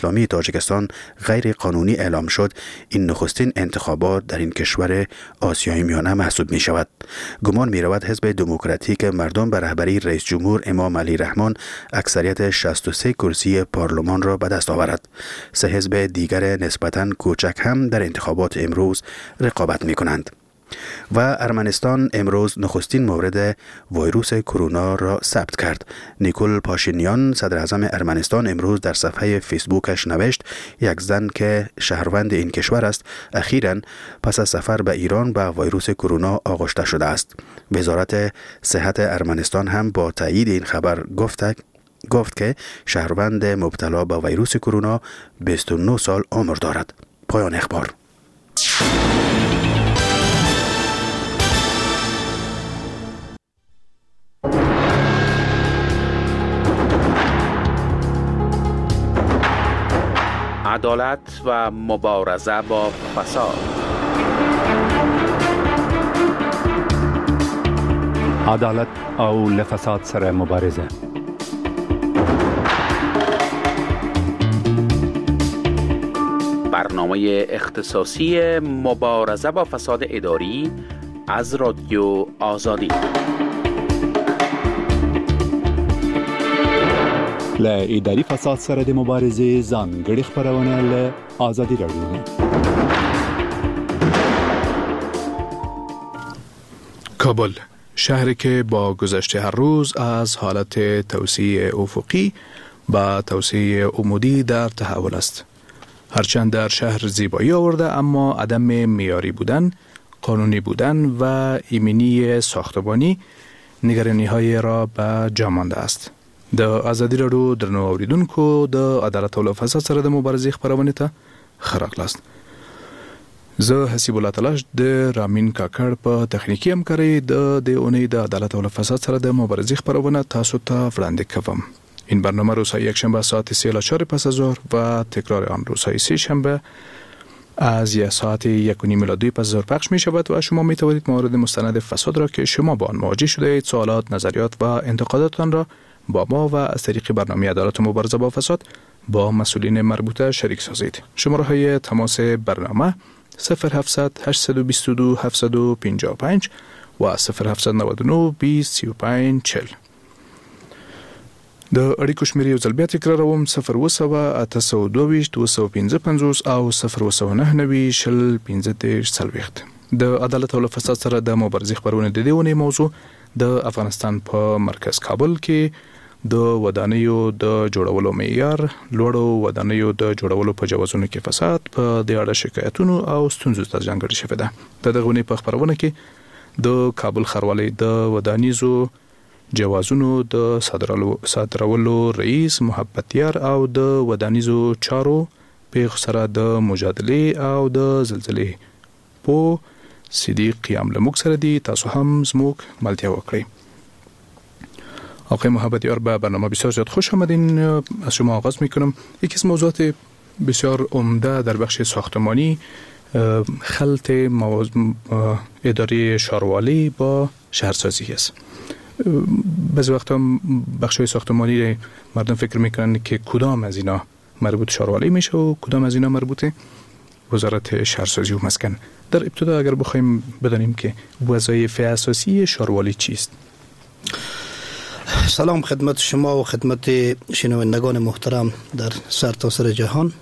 اسلامی تاجیکستان غیر قانونی اعلام شد، این نخستین انتخابات در این کشور آسیای میانه محسوب می شود. گمان می رود حزب دموکراتیک مردم به رهبری رئیس جمهور امام علی رحمان اکثریت 63 کرسی پارلمان را به دست آورد. 3 حزب دیگر نسبتاً کوچک هم در انتخابات امروز رقابت می کنند. و ارمنستان امروز نخستین مورد ویروس کرونا را ثبت کرد. نیکول پاشینیان صدر اعظم ارمنستان امروز در صفحه فیسبوکش نوشت یک زن که شهروند این کشور است اخیراً پس از سفر به ایران به ویروس کرونا آغشته شده است. وزارت صحت ارمنستان هم با تایید این خبر گفت که شهروند مبتلا به ویروس کرونا 29 سال عمر دارد. پایان اخبار. عدالت و مبارزه با فساد. عدالت او لفساد سره مبارزه. برنامه اختصاصی مبارزه با فساد اداری از رادیو آزادی. ل اداري فساد سره د مبارزې ځانګړي خبرونه له آزادي رادیو. کابل، شهری که با گذشت هر روز از حالت توسعه افقی به توسعه عمودی در تحول است. هرچند در شهر زیبایی آورده اما عدم معیاری بودن، قانونی بودن و ایمنی ساختمانی نگرانی‌های را به جا مانده است. د آزادی رادیو درنو اوریدونکو د عدالت او فساد سره د مبارزې خبرونه ته خراغلاست. زه حسیب الله تلاش د رامین کاکړ په تخنیکی همکاري د اونۍ د عدالت او فساد سره د مبارزې خبرونه تاسو ته وړاندې کوم. این برنامه روزهای یکشنبه ساعت 3:04 پس از ظهر و تکرار آن روزهای سه شنبه از ساعت 1:30 میلادی پس از ظهر پخش می شود و شما می توانید موارد مستند فساد را که شما با آن مواجه شده اید، سوالات، نظریات و انتقاداتتان را با ما و از طریق برنامه عدالت و مبارزه با فساد با مسئولین مربوطه شریک سازید. شماره های تماس برنامه 0700 822 755 و 0799 20 35 40. د اړیکو شمیرې یو ځل بیا تکراروم: 020 822 255 او 019 015 د عدالت او فساد سره د مبارزې خبرونه د دې ونې موضوع د افغانستان په مرکز کابل کې د ودانیو د جوړولو معیار، لوړو ودانیو د جوړولو په جوازونو کې فساد، په دې اړه شکایتونو او ستونزو ته ځانګړې شوې ده. د دغه ونې په خبرونه کې د کابل ښاروالۍ د ودانیزو جوازونو د صادرولو رئیس محبت یار او د ودانیزو چارو پیښو سره د مجادله او د زلزلې په صدیق قیام لموږ سره دی. تاسو هم زموږ ملتیا وکړئ. آقای محبت یار، به برنامه بسیار زیاد خوش آمدین. از شما آغاز میکنم. یکی از موضوعات بسیار عمده در بخش ساختمانی خلط اداره شهروالی با شهرسازی است. بعضی وقتا بخش‌های ساختمانی مردم فکر میکنن که کدام از اینا مربوط شهروالی میشه و کدام از اینا مربوط وزارت شهرسازی و مسکن. در ابتدا اگر بخوایم بدانیم که وظایف اساسی شهروالی چیست؟ سلام خدمت شما و خدمت شنوندگان محترم در سرتاسر جهان.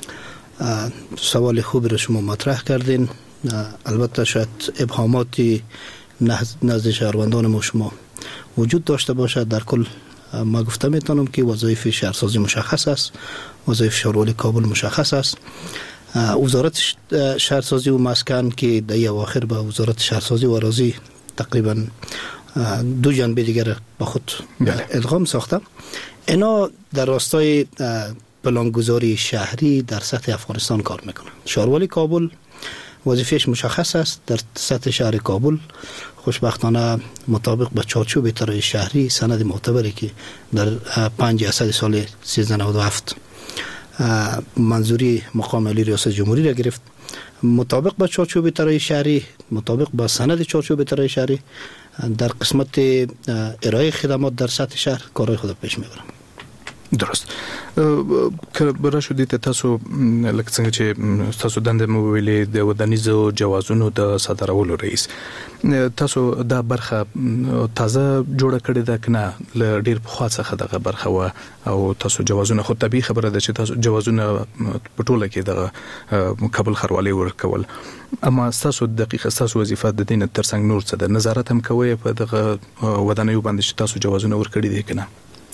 سوال خوبی رو شما مطرح کردین. البته شاید ابهاماتی نزد شهروندان ما شما وجود داشته باشد. در کل ما گفته میتونم که وظایف شهرسازی مشخص است، وظایف شهروالی کابل مشخص است. وزارت شهرسازی و مسکن که در اواخر به وزارت شهرسازی و اراضی تقریبا دو جنبه دیگر با خود ادغام ساخته. اینا در راستای پلانگذاری شهری در سطح افغانستان کار میکنه. شهروالی کابل وظیفهش مشخص است. در سطح شهر کابل خوشبختانه مطابق به چارچوب طراحی شهری سند معتبری که در 5 اسد سال 1397 منظوری مقام عالی ریاست جمهوری را گرفت، مطابق با چارچوب طراحی شهری، مطابق با سند چارچوب طراحی شهری در قسمت ارائه خدمات در سطح شهر کارهای خود پیش میبرم. درست. که برا شو دي تاسو لکه څنګه چې تاسو دنده مو ویلې د ودانیزو جوازونو د صادرولو رئیس تاسو دا برخه تازه جوړه کړې ده کنه ل ډیر په خاصه خدغه برخه و او تاسو جوازونه خو طبيعي خبره ده چې تاسو جوازونه په ټوله کې د کابل خروالي ورکول اما تاسو دقیقه تاسو وظیفه د دین ترڅنګ نور څه د نظارت هم کوي په دغه ودانیو باندې چې تاسو جوازونه ورکړي دي کنه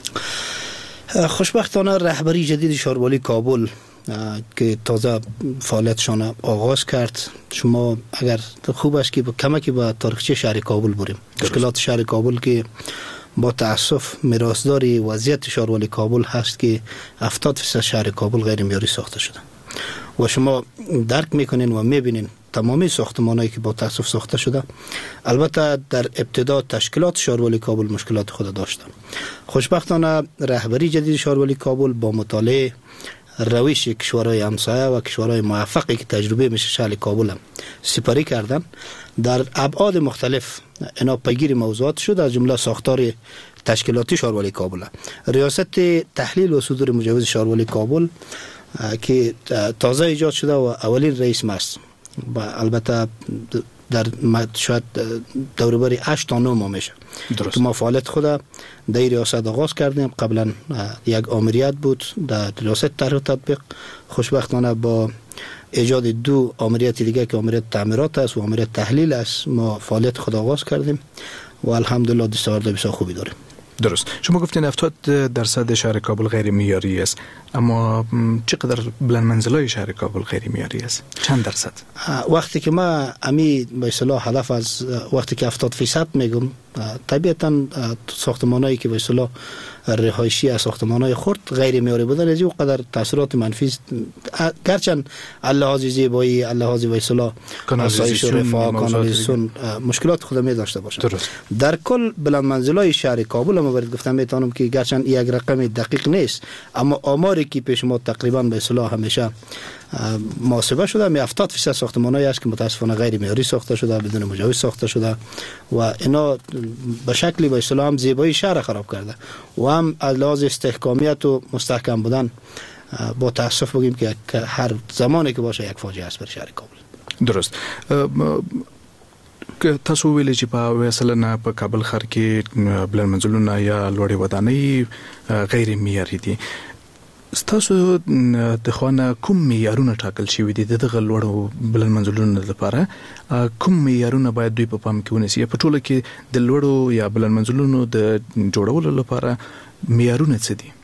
خوشبختانه رهبری جدید شهروالی کابل که تازه فعالیتشان آغاز کرد شما اگر خوب است که با کمکی با تاریخچه شهر کابل بریم مشکلات شهر کابل که با تأسف میراثدار وضعیت شهروالی کابل هست که 70% شهر کابل غیر معیاری ساخته شده و شما درک میکنین و میبینین تمامی ساختمانایی که با تأسف ساخته شده البته در ابتدا تشکیلات شهروالی کابل مشکلات خود داشتن خوشبختانه رهبری جدید شهروالی کابل با مطالعه روش کشورهای همسایه و کشورهای موفقی که تجربه میشه شهر کابل هم سپری کردن در ابعاد مختلف اینا پیگیر موضوعات شد از جمله ساختار تشکیلاتی شهروالی کابل ریاست تحلیل و صدور مجوز شهروالی کابل که تازه ایجاد شده و اولین رئیس ماست و البته در شاید دوربری 8 تا 9 ماه میشه که ما فعالیت خود در ریاست آغاز کردیم قبلا یک آمریت بود در ریاست طرح و تطبیق خوشبختانه با ایجاد 2 آمریت دیگه که آمریت تعمیرات است و آمریت تحلیل است ما فعالیت خود آغاز کردیم و الحمدلله دستاورد بسیار خوبی داریم درست شما گفتین 70% شهر کابل غیر معیاری است اما چقدر بلند منزلای شهر کابل غیر معیاری است چند درصد وقتی که ما امی به اصطلاح هدف از وقتی که 70% میگم طبیعتا ساختمانایی که به اصطلاح رهایشی از ساختمانای خرد غیر معیاری بودن از این قدر تاثیرات منفی گرچند لحاظ زیبایی لحاظ به اصطلاح آسایش و رفاه کانالیزاسیون مشکلات خود می داشته باشه در کل بلند منزلای شهر کابل ما باید گفتم میتونم که گرچند یک رقم دقیق نیست اما آماری که پیش ما تقریبا به اصطلاح همیشه محاسبه شده می 70% ساختمانایی است که متاسفانه غیر معیاری ساخته شده بدون مجوز ساخته شده و اینا به شکلی به اصطلاح هم زیبایی شهر خراب کرده و هم از لحاظ استحکامیت و مستحکم بودن با تاسف بگیم که هر زمانی که باشه یک فاجعه است بر شهر کابل درست که تاسو ویل چې په مثلا په کابل ښار کې بلند منزلونه یا لوړې ودانۍ غیر معیاري دي تاسو د خوانه کوم معیارونه ټاکل شوی دي دغه لوړو بلند منزلونو لپاره کوم معیارونه باید دوی په پام کې ونیسي په ټوله کې د لوړو یا بلند منزلونو د جوړولو لپاره معیارونه څه دي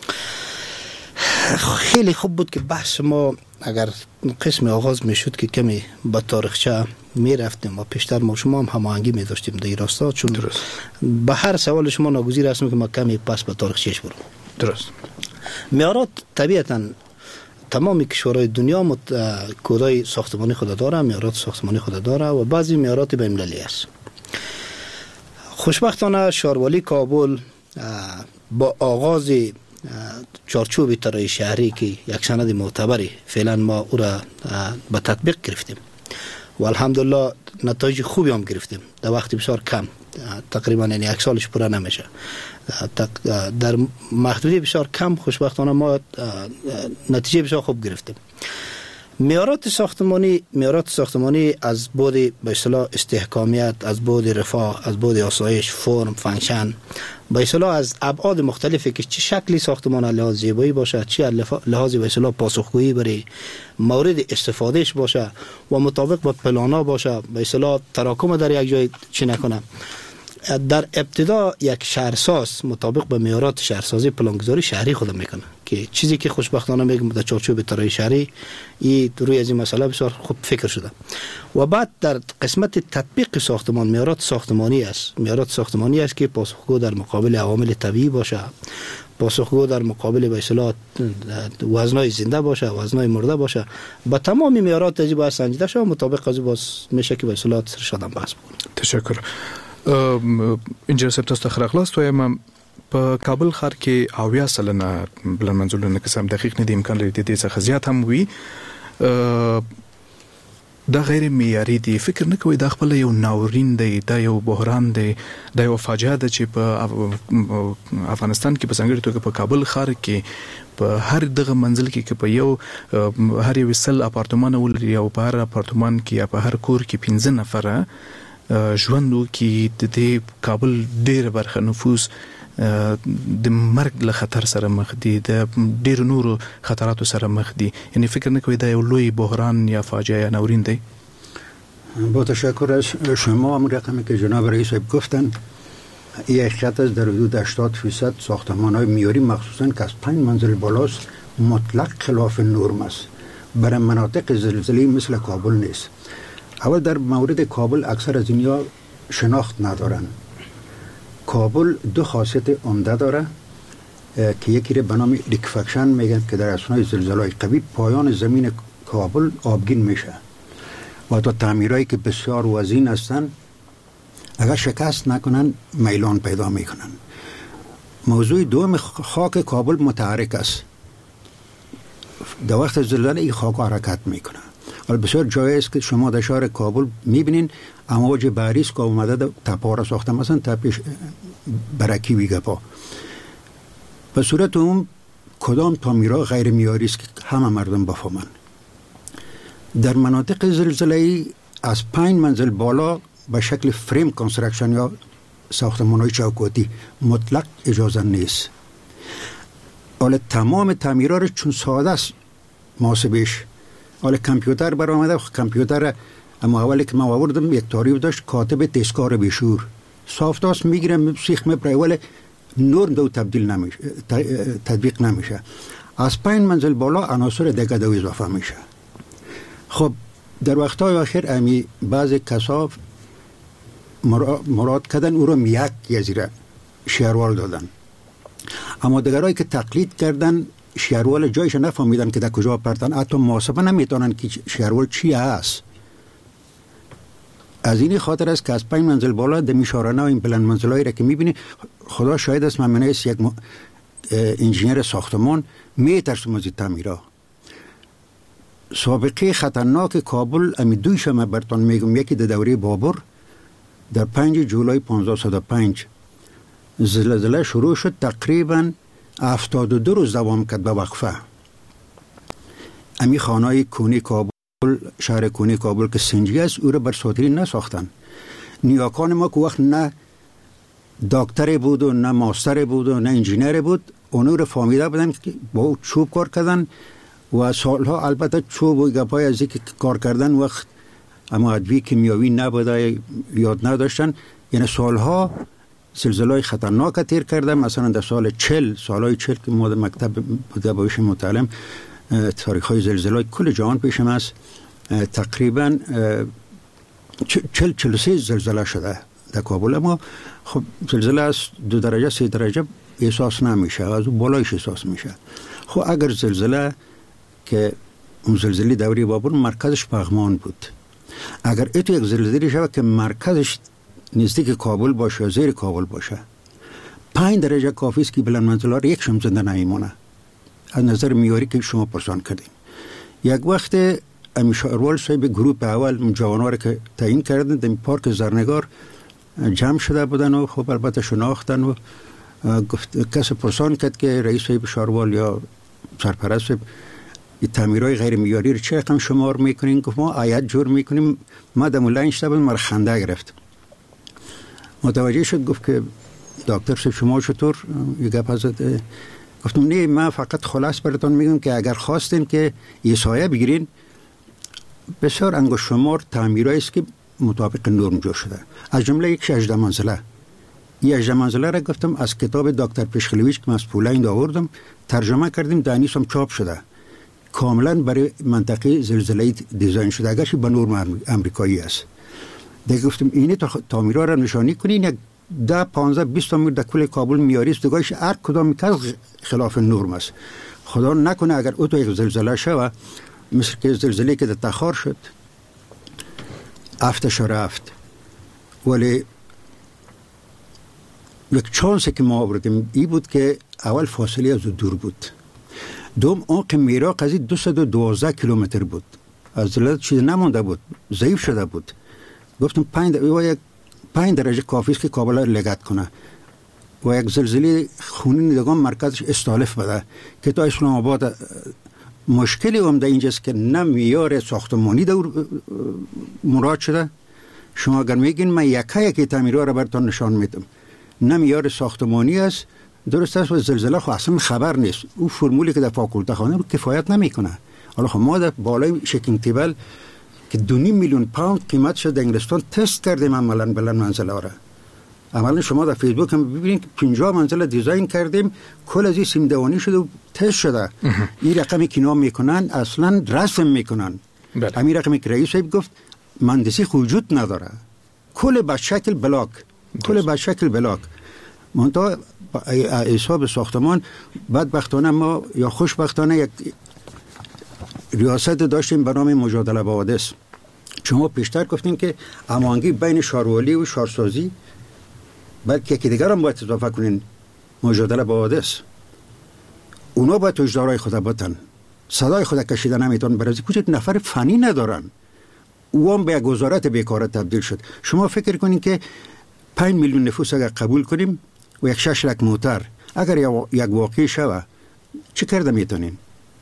خیلی خوب بود که بحث ما اگر قسم آغاز میشد که کمی با تاریخچه می رفتیم و پیشتر ما شما هم هماهنگی می داشتیم در این راستا چون به هر سوال شما ناگزیر هستیم که ما کمی پس به تاریخچهش بریم درست معیارات طبیعتا تمام کشورهای دنیا کدای ساختمانی خود داره معیارات ساختمانی خود داره و بعضی معیارات بین المللی است خوشبختانه شهروالی کابل با آغاز چارچوب طراحی شهری که یک سند معتبری فعلا ما او را به تطبیق گرفتیم و الحمدلله نتایج خوبی هم گرفتیم در وقت بسیار کم تقریبا یعنی یک سالش پورا نمیشه در محدوده بسیار کم خوشبختانه ما نتیجه بسیار خوب گرفتیم معیارات ساختمانی از بعد به اصطلاح استحکامیت از بعد رفاه از بعد آسایش فرم فانکشن به اصطلاح از ابعاد مختلفی که چه شکلی ساختمان لحاظ زیبایی باشه چه لحاظ به اصطلاح پاسخگویی برای مورد استفادهش باشه و مطابق با پلانا باشه به اصطلاح تراکم در یک جای چی نکنه در ابتدا یک شهرساز مطابق به معیارات شهرسازی پلانگذاری شهری خود میکنه که چیزی که خوشبختانه میگم در چارچوب طراحی شهری این روی از این مسئله بسیار خوب فکر شده و بعد در قسمت تطبیق ساختمان معیارات ساختمانی است که پاسخگو در مقابل عوامل طبیعی باشه پاسخگو در مقابل به اصطلاح وزنای زنده باشه وزنای مرده باشه با تمام معیارات از باید سنجیده شود مطابق از باز میشه که به اصطلاح شدن بحث بکنه. تشکر. انجینر صاحب تاسو ته خلاص وایم په کابل ښار کې 80% بلند منزلونه قسم دقیق نه دي امکان لري د دې څخه زیات هم وي دا غیر معیاري دي. فکر نه کوي دا خپل یو ناورین دی، دا یو بحران دی، دا یو فاجعه ده چې په افغانستان کې په ځانګړي توګه په کابل ښار کې په هر دغه منزل کې په یو هر یو سل اپارتمان ولري او په هر اپارتمان کې یا په هر کور کې 15 نفره ژوندو کې د دې کابل ډېر برخه نفوس د مرګ له خطر سره مخ دي، د ډېر نورو خطراتو سره مخ دي. یعنی فکر نکنید دا یو لوی بحران یا فاجعه یا ناورین دی؟ با تشکر از شما. هم رقمی که جناب رئیس گفتن این حقیقت است، در حدود 80% ساختمان‌های معیاری مخصوصاً که از 5 منزل بالاست مطلق خلاف نرم است. برای مناطق زلزله‌ای مثل کابل نیست. اول در مورد کابل اکثر از اینها شناخت ندارن. کابل 2 خاصیت عمده داره که یکی رو به نام لیکفکشن میگن که در اثنای زلزله‌های قوی پایان زمین کابل آبگین میشه و تا تعمیرهایی که بسیار وزین هستن اگر شکست نکنن میلان پیدا میکنن. موضوع دوم خاک کابل متحرک است. در وقت زلزله این خاک حرکت میکنه. ولی بسیار جایی است که شما در شهر کابل میبینین امواج بحری است که اومده در تپه‌ها ساخته، مثلا تپه برکی ویگپا. به صورت اون کدام تعمیرها غیر معیاری است که همه مردم بفهمن. در مناطق زلزله‌ای از 5 منزل بالا به شکل فریم کنسترکشن یا ساختمان‌های چوکاتی مطلق اجازه نیست. حالا تمام تعمیرها رو چون ساده است محاسبش، حالا کامپیوتر برآمده، کامپیوتر اما اولی که من آوردم یک تعریف داشت کاتب تسکار بشور سافتاس میگیرم سیخ میپره ولی نور دو تبدیل نمیشه، تطبیق نمیشه. از 5 منزل بالا عناصر دیگه دو اضافه میشه. خب در وقتهای آخر امی بعض کسا مراد کردن او رو یک یزیره شهروال دادن، اما دیگرایی که تقلید کردن شهروال جایش نفهمیدن که در کجا پرتن، حتی محاسبه نمیتونن که شهروال چی هست. از این خاطر است که از 5 منزل بالا در میشارانه و این بلند منزلایی را که میبینی خدا شاید است من منعیس یک انجینیر ساختمان میترسم از این تعمیرها. سابقه خطرناک کابل امی دویشم برتان میگم، یکی در دوره بابر در 5 جولای 1505 زلزله شروع شد، تقریبا 72 روز دوام کرد به وقفه. امی خانه‌های کونی کابل، شهر کونی کابل که سنجی است او را بر ساتری نساختن. نیاکان ما که وقت نه دکتر بود و نه ماستر بود و نه انجینیر بود، اونو را فهمیده بودن که با چوب کار کردن و سالها البته چوب و گپای از اینکه کار کردن وقت اما ادویه کیمیاوی نبوده یاد نداشتن. یعنی سالها زلزله‌های خطرناک تیر کردن. مثلا در سال 40 که ما در مکتب بوده باشیم متعلم تاریخ‌های زلزله‌های کل جهان پیشم است، تقریبا 43 زلزله شده در کابل. اما خب زلزله از 2 درجه 3 درجه احساس نمیشه، از اون بالایش احساس میشه. خب اگر زلزله که اون زلزله دوره بابر مرکزش پغمان بود، اگر اتو یک زلزله شود که مرکزش نزدیک کابل باشه، زیر کابل باشه، 5 درجه کافی است که بلند منزل‌ها یک شم زنده نمیمونه. از نظر معیاری که شما پرسان کردین، یک وقت امیشاروال صاحب گروپ اول جوان‌ها را که تعیین کردن در پارک زرنگار جمع شده بودن و خب البته شناختن و کسی پرسان کرد که رئیس صاحب شاروال یا سرپرست این تعمیرهای غیر معیاری رو چه رقم شمار میکنین؟ گفت ما آیت جور میکنیم. ما در مولای شده بود، مرا خنده گرفت. متوجه شد، گفت که دکتر صاحب شما چطور یه گپ زد؟ گفتم نه، من فقط خلاص براتون میگم که اگر خواستین که یه سایه بگیرین، بسیار انگشت شمار تعمیرایی است که مطابق نرم جور شده، از جمله یک 18 منزله. این 18 منزله را گفتم از کتاب دکتر پشخلویچ که من از پولند آوردم ترجمه کردیم، دانیس هم چاپ شده، کاملا برای منطقه زلزله دیزاین شده، اگرچه به نرم امریکایی است. دیگه گفتم اینه تعمیرها را نشانی کنین، یک 10 15 20 تعمیر در کل کابل میاری است، دیگهش هر کدام کس خلاف نرم است. خدا نکنه اگر او تو یک زلزله شود مثل که زلزله که در تخار شد، افتش رفت، ولی یک چانسی که ما آوردیم این بود که اول فاصله از دور بود، دوم عمق میراق از 212 کیلومتر بود از زلزله چیز نمونده بود، ضعیف شده بود. گفتم 5 درجه کافی است که کابل را لگد کنه و یک زلزله خونین دیگه مرکزش استالف بده که تا اسلام آباد مشکلی هم در اینجاست که نه معیار ساختمانی دور مراد شده. شما اگر میگین من یکی تعمیرها را براتون نشان میدم، نه معیار ساختمانی است. درست است و زلزله خو اصلا خبر نیست، او فرمولی که در فاکولته خانه کفایت نمیکنه. حالا خب ما در بالای شکینگ تیبل که 2.5 میلیون پوند قیمت شد در انگلستان تست کردیم عملا بلند منزل ها را. عملا شما در فیسبوک هم ببینید 50 منزل دیزاین کردیم، کل از این سیمدوانی شده و تست شده. این رقمی که اینا میکنن اصلا رسم میکنن. همین رقمی که رئیس صاحب گفت مهندسی وجود نداره، کل به شکل بلاک. منتها حساب ساختمان بدبختانه ما یا خوشبختانه یک ریاست داشتیم به نام مجادله با حوادث. شما پیشتر گفتین که هماهنگی بین شهروالی و شهرسازی، بلکه یکی دیگر هم باید اضافه کنین، مجادله با حوادث. اونا باید اجدارهای خود باتن، صدای خود کشیده نمیتون، برای کجا نفر فنی ندارن. او هم به یک وزارت بیکاره تبدیل شد. شما فکر کنین که 5 میلیون نفوس اگر قبول کنیم و 6 لک موتر اگر یک واقعی شوه چه کرده میتونین؟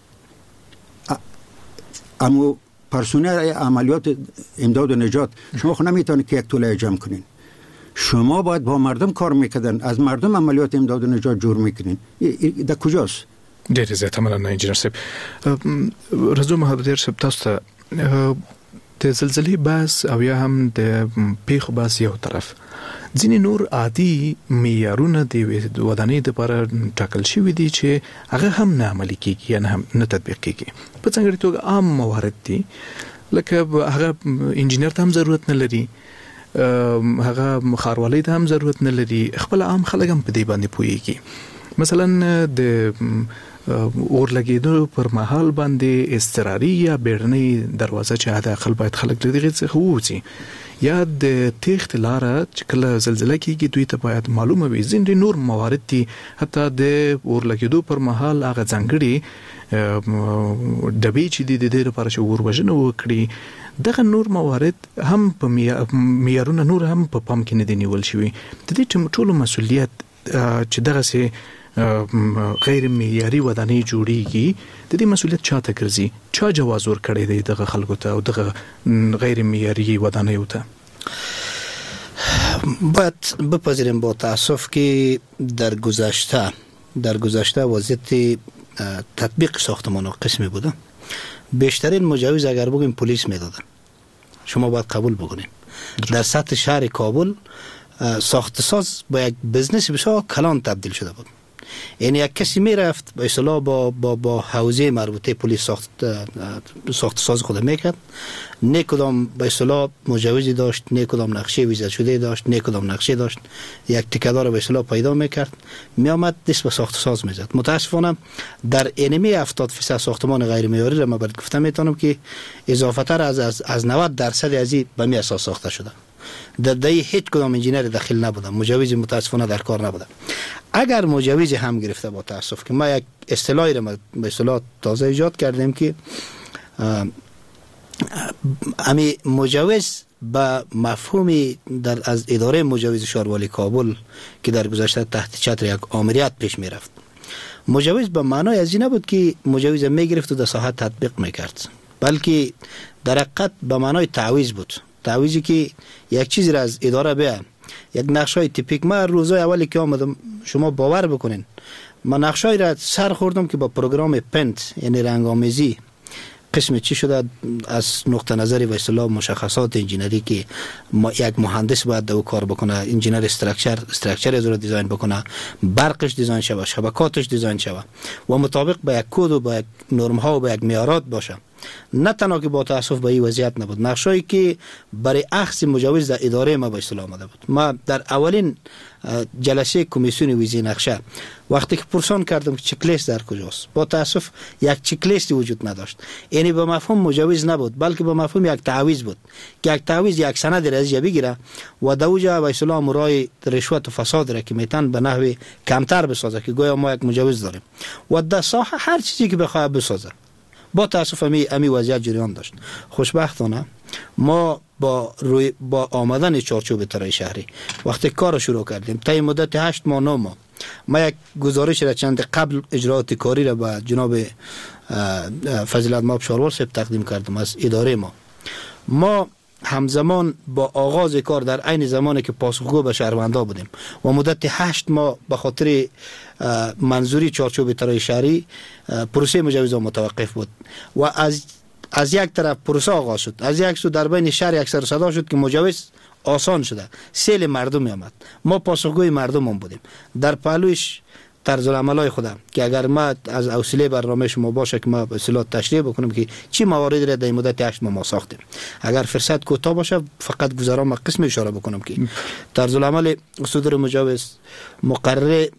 اما پرسونل عملیات امداد و نجات شما خود نمیتونید که یک توله جمع کنین. شما باید با مردم کار میکردن، از مردم عملیات امداد و نجات جور میکنین. در کجاست؟ ډېر زیات مننه انجینر صاحب. رضا محمدیر صاحب، تاسو ته د زلزلې بحث او یا هم د پیښو بحث یو طرف، ځینې نور عادي معیارونه د ودانۍ دپاره ټاکل شوي دي چې هغه هم نه عملي کېږي یا نه تطبیق کېږي. په ځانګړې توګه عام موارد دي، لکه هغه انجینر ته هم ضرورت نه لري، هغه ښاروالۍ ته هم ضرورت نه لري، خپل عام خلک هم په دې باندې پوهېږي. مثلا د اور لګېدو پر مهال باندې اضطراري یا بیړنۍ دروازه چې حداقل باید خلک له دغې څخه ووځي، یا د تیښتې لاره چې کله زلزله کېږي دوی ته باید معلومه وي. ځینې نور موارد دي، حتی د اور لګېدو پر مهال هغه ځانګړي ډبې چې دي د دې لپاره چې اور وژنه وکړي، دغه نور موارد هم په معیارونه نور هم په پام کې نه دي نیول شوي. د دې ټولو مسؤلیت چې دغسې غیر معیاري ودانۍ جوړیږي، د دې مسؤلیت چا ته ګرځي؟ چا جواز ورکړی دی دغه خلکو ته او دغه غیر معیاري ودانیو ته؟ باید بپذیریم با تاسف که در گذشته وضعیت تطبیق ساختمان قسمی بوده. بیشترین مجوز اگر بگیم پلیس میدادن، شما باید قبول بکنیم. در سطح شهر کابل ساخت ساز با یک بزنس بسیار کلان تبدیل شده بود. یعنی یک کسی میرفت به اصطلاح با حوزه مربوطه پلیس ساخت ساز خود میکرد، نه کدام به اصطلاح مجوزی داشت، نه کدام نقشه ویزا شده داشت، نه کدام نقشه داشت، یک تکه‌دار به اصطلاح پیدا میکرد، میآمد دست به ساخت ساز میزد. متاسفانه در انمی 70% ساختمان غیر معیاری را من برات گفتم میتونم که اضافه تر از 90% از این به می اساس ساخته شده. در هیچ کدام انجینر داخل نبودم، مجوز متاسفانه در کار نبوده. اگر مجوز هم گرفته با تاسف که ما یک اصطلاحی را به اصطلاح تازه ایجاد کردیم که امی مجوز به مفهومی از اداره مجوز شهروالی کابل که در گذشته تحت چتر یک آمریت پیش می رفت، مجوز به معنای از این نبود که مجوز می گرفت و در ساحت تطبیق می کرد، بلکه در حقیقت به معنای تعویض بود. تعویضی که یک چیزی را از اداره بیان، یک نقشای تیپیک. ما روزای اولی که آمدم، شما باور بکنین، من نقشای را سر خوردم که با پروگرام پنت یعنی رنگامیزی قسم چی شده از نقطه نظری و اصطلاح مشخصات انجینری که یک مهندس باید دو کار بکنه، انجینر استراکچر از رو دیزاین بکنه، برقش دیزاین شوه، شبکاتش دیزاین شوه و مطابق با یک کد و با یک نرم ها و با یک معیارات باشه. نه تنها که با تاسف به این وضعیت نبود، نقشایی که برای اخذ مجوز در اداره ما به اصطلاح آمده بود. ما در اولین جلسه کمیسیون ویزی نقشه وقتی که پرسان کردم که چک لیست در کجاست، با تاسف یک چک لیستی وجود نداشت. یعنی به مفهوم مجوز نبود، بلکه به مفهوم یک تعویض بود که یک تعویض یک سند رزیه بگیره و دوجا به اصطلاح مرای رشوت و فساد را که میتن به نحو کمتر بسازه، که گویا ما یک مجوز داریم و در ساحه هر چیزی که بخواد بسازه با تاسف امی وضعیت جریان داشت. خوشبختانه ما با آمدن چارچوب طرح شهری وقتی کار شروع کردیم تا مدت 8 ماه 9 ماه ما یک گزارش را چند قبل اجراات کاری را به جناب فضیلت ماب شاروار صاحب تقدیم کردم از اداره ما همزمان با آغاز کار در عین زمانی که پاسخگو به شهروندا بودیم و مدت 8 ماه به خاطر منظوری چارچوب طرح شهری پروسه مجوزها متوقف بود و از یک طرف پروسه آغاز شد، از یک سو در بین شهر یک سر صدا شد که مجوز آسان شده، سیل مردم می آمد، ما پاسخگوی مردم هم بودیم. در پهلوش طرز العملای خودم که اگر ما از حوصله برنامه شما باشه که ما به اصطلاح تشریح بکنم که چی مواردی را در مدت 8 ماه ما ساختیم، اگر فرصت کوتاه باشه فقط گذرام قسم اشاره بکنم که طرز العمل صدور مجوز، مقرر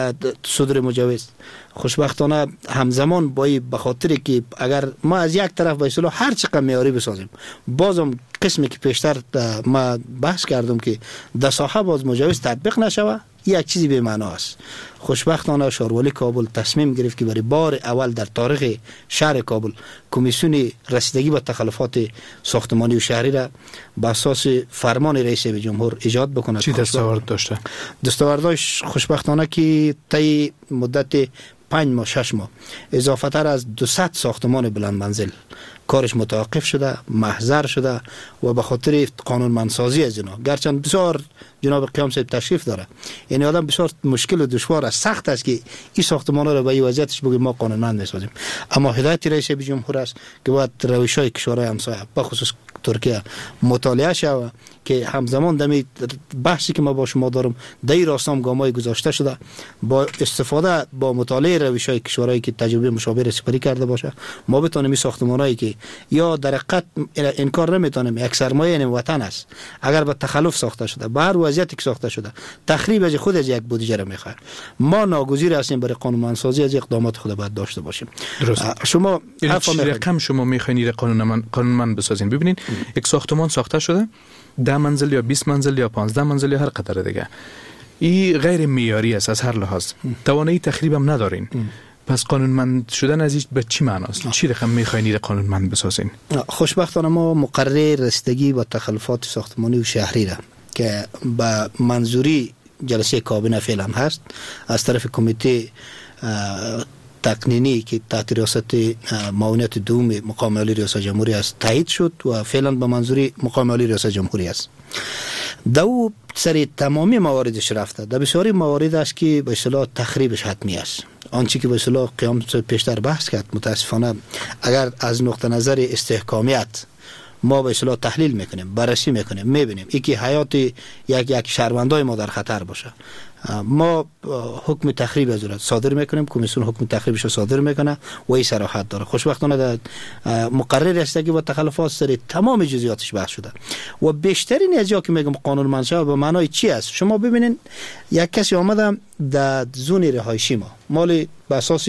صدور مجوز خوشبختانه همزمان با به خاطر که اگر ما از یک طرف به اصطلاح هر چقدر معیاری بسازیم بازم قسمی که پیشتر ما بحث کردم که در ساحه باز مجوز تطبیق نشوه یک چیزی به معنا است. خوشبختانه شاروالی کابل تصمیم گرفت که برای بار اول در تاریخ شهر کابل کمیسیون رسیدگی به تخلفات ساختمانی و شهری را بر اساس فرمان رئیس جمهور ایجاد بکند. چی دستاورد داشته؟ دستاوردش خوشبختانه که طی مدت 5 ماه 6 ماه اضافه تر از 200 ساختمان بلند منزل کارش متوقف شده، محضر شده و به خاطر قانونمندسازی از اینا، گرچند بسیار جناب قیام صاحب تشریف داره، یعنی آدم بسیار مشکل و دشوار است، سخت است که این ساختمان‌ها را به این وضعیتش بگیم ما قانونمند می‌سازیم، اما هدایت رئیس جمهور است که باید روش‌های کشورهای همسایه به خصوص ترکیه مطالعه شود که همزمان دمی بحثی که ما با شما دارم در این راستام گامای گذاشته شده با استفاده با مطالعه روش‌های کشورهایی که تجربه مشابه سپری کرده باشه ما بتونیم این ساختمان‌هایی که یا در حقیقت انکار نمیتونیم یک سرمایه این وطن است، اگر به تخلف ساخته شده به هر وضعیتی که ساخته شده تخریب از خود از یک بودجه را میخواد، ما ناگزیر هستیم برای قانونمندسازی از اقدامات خود باید داشته باشیم. درست. شما رقم شما میخواین قانونمند بسازین. ببینید یک ساختمان ساخته شده 10 منزل یا 20 منزل یا 15 منزل یا هر قدر دیگه، این غیر معیاری است از هر لحاظ، توانایی تخریب هم ندارین. پس قانونمند شدن از این به چی معناست؟ چی رقم میخواین قانونمند بسازین؟ خوشبختانه ما مقرر رسیدگی با تخلفات ساختمانی و شهری را که به منظوری جلسه کابینه فعلا هست از طرف کمیته تقنینی که تحت ریاست معاونیت دوم مقام عالی ریاست جمهوری است تایید شد و فعلا به منظوری مقام عالی ریاست جمهوری است. دو سری تمامی مواردش رفته، در بسیاری موارد است که به اصطلاح تخریبش حتمی است. آنچه که به اصطلاح قیام پیشتر بحث کرد متاسفانه اگر از نقطه نظر استحکامیت ما به اصطلاح تحلیل میکنیم، بررسی میکنیم، میبینیم ای که حیات یک شهروندای ما در خطر باشه، ما حکم تخریب از اون صادر میکنیم، کمیسیون حکم تخریبش رو صادر میکنه و این صراحت داره. خوشبختانه در مقرر رسیدگی با تخلفات سری تمام جزئیاتش بحث شده و بیشترین از جا که میگم قانونمندشاه به معنای چی است. شما ببینید یک کسی آمده در زون رهایشی ما مال به اساس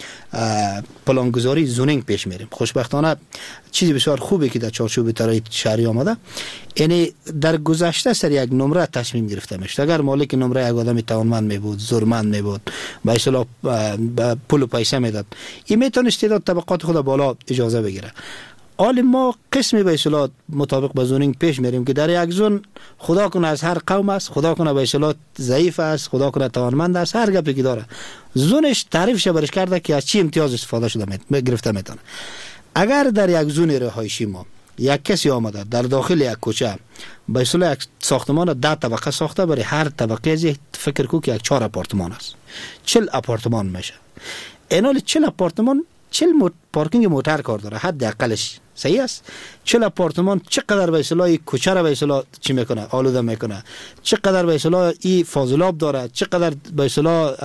پلانگذاری زونینگ پیش میریم. خوشبختانه چیزی بسیار خوبه که در چارچوب طرح شهری آمده، یعنی در گذشته سر یک نمره تصمیم گرفته میشد. اگر مالک نمره یک آدم توانمند می بود، زورمند می بود، به اصطلاح پول و پیسه میداد، این میتونه استعداد طبقات خود بالا اجازه بگیره. حال ما قسمی به اصطلاح مطابق با زونینگ پیش میریم که در یک زون خدا کنه از هر قوم است، خدا کنه به اصطلاح ضعیف است، خدا کنه توانمند است، هر گپی که داره زونش تعریفش برش کرده که از چی امتیاز استفاده شده گرفته میتونه. اگر در یک زون رهایشی ما یک کسی آمده در داخل یک کوچه به اصطلاح یک ساختمان 10 طبقه ساخته، برای هر طبقه از فکر کو که یک 4 آپارتمان است، 40 آپارتمان میشه. اینال 40 آپارتمان 40 پارکینگ موتر کار داره حداقلش، صحیح است؟ 40 آپارتمان چقدر به اصطلاح کوچه را به اصطلاح چی میکنه، آلوده میکنه، چقدر به اصطلاح این فاضلاب داره، چقدر به اصطلاح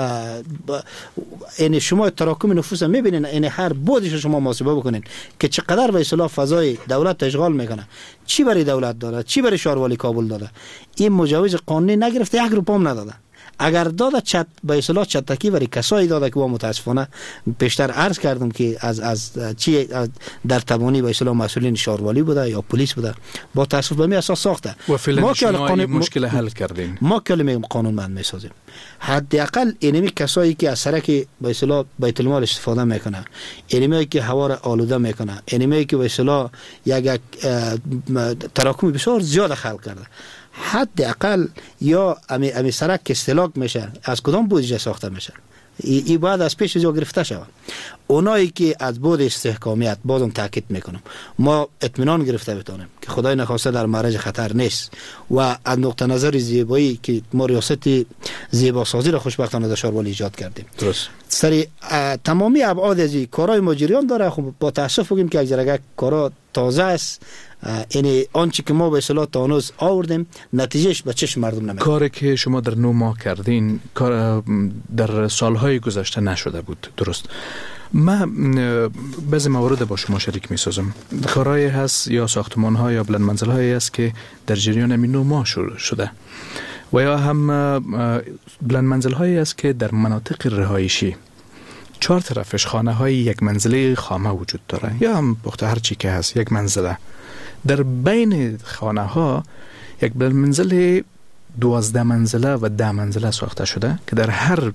این شما تراکم نفوس میبینین، این هر بودش شما محاسبه بکنین که چقدر به اصطلاح فضای دولت اشغال میکنه، چی برای دولت داره، چی برای شهروالی کابل داده. این مجوز قانونی نگرفته، 1 روپیه هم نداده. اگر داده به اصطلاح چتکی ولی کسایی داده که ما متاسفانه پیشتر عرض کردم که از چی در توانی به اصطلاح مسئولین شهروالی بوده یا پلیس بوده، با تاسف به می اساس ساخته و فعلا شما این مشکل حل کردین. ما کلمه قانونمند میسازیم. حداقل اینمی کسایی که از سرک به اصطلاح بیت المال استفاده میکنه، اینمی که هوا را آلوده میکنه، اینمی که به اصطلاح یک تراکم بسیار زیاد خلق کرده، حداقل یا امی سرک که استهلاک میشه از کدام بودجه ساخته میشه، این باید از پیش جا گرفته شود. اونایی که از بود استحکامیت بازم تاکید میکنم ما اطمینان گرفته بتونیم که خدای نخواسته در معرض خطر نیست و از نقطه نظر زیبایی که ما ریاست زیباسازی را خوشبختانه در شهروالی ایجاد کردیم. درست. سری تمامی ابعاد از کارهای مجریان داره. خب با تاسف بگیم که اگر کارا تازه است، یعنی آنچه که ما به اصطلاح تانوز آوردیم نتیجهش به چشم مردم نمیاد. کاری که شما در 9 ماه کردین کار در سالهای گذشته نشده بود. درست. من بعضی موارد با شما شریک می‌سازم. کارهایی هست یا ساختمان‌ها یا بلند منزل‌هایی است که در جریان همین 9 ماه شروع شده و یا هم بلند منزل‌هایی است که در مناطق رهایشی 4 طرفش خانه‌های یک منزله خامه وجود داره یا هم پخته هر چی که هست یک منزله. در بین خانه‌ها یک بلند منزل 12 منزله و 10 منزله ساخته شده که در هر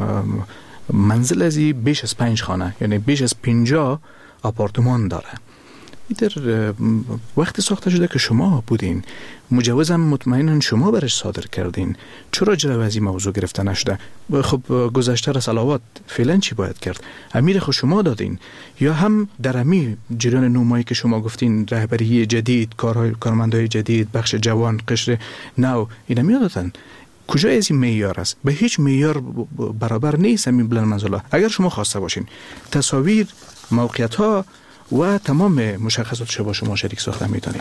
منزل ازی بیش از 5 خانه یعنی بیش از 50 آپارتمان داره. در وقتی ساخته شده که شما بودین، مجوزم مطمئناً شما برش صادر کردین، چرا جلوی از این موضوع گرفته نشده؟ خب گذشته را صلوات فعلا چی باید کرد؟ امیر خود شما دادین یا هم در امی جریان 9 ماهی که شما گفتین رهبری جدید، کارمندای جدید، بخش جوان، قشر نو اینا میادن؟ کجا از این معیار است؟ به هیچ معیار برابر نیست همین بلند منزل‌ها. اگر شما خواسته باشین تصاویر، موقعیت‌ها و تمام مشخصات با شما شریک ساخته میتونیم.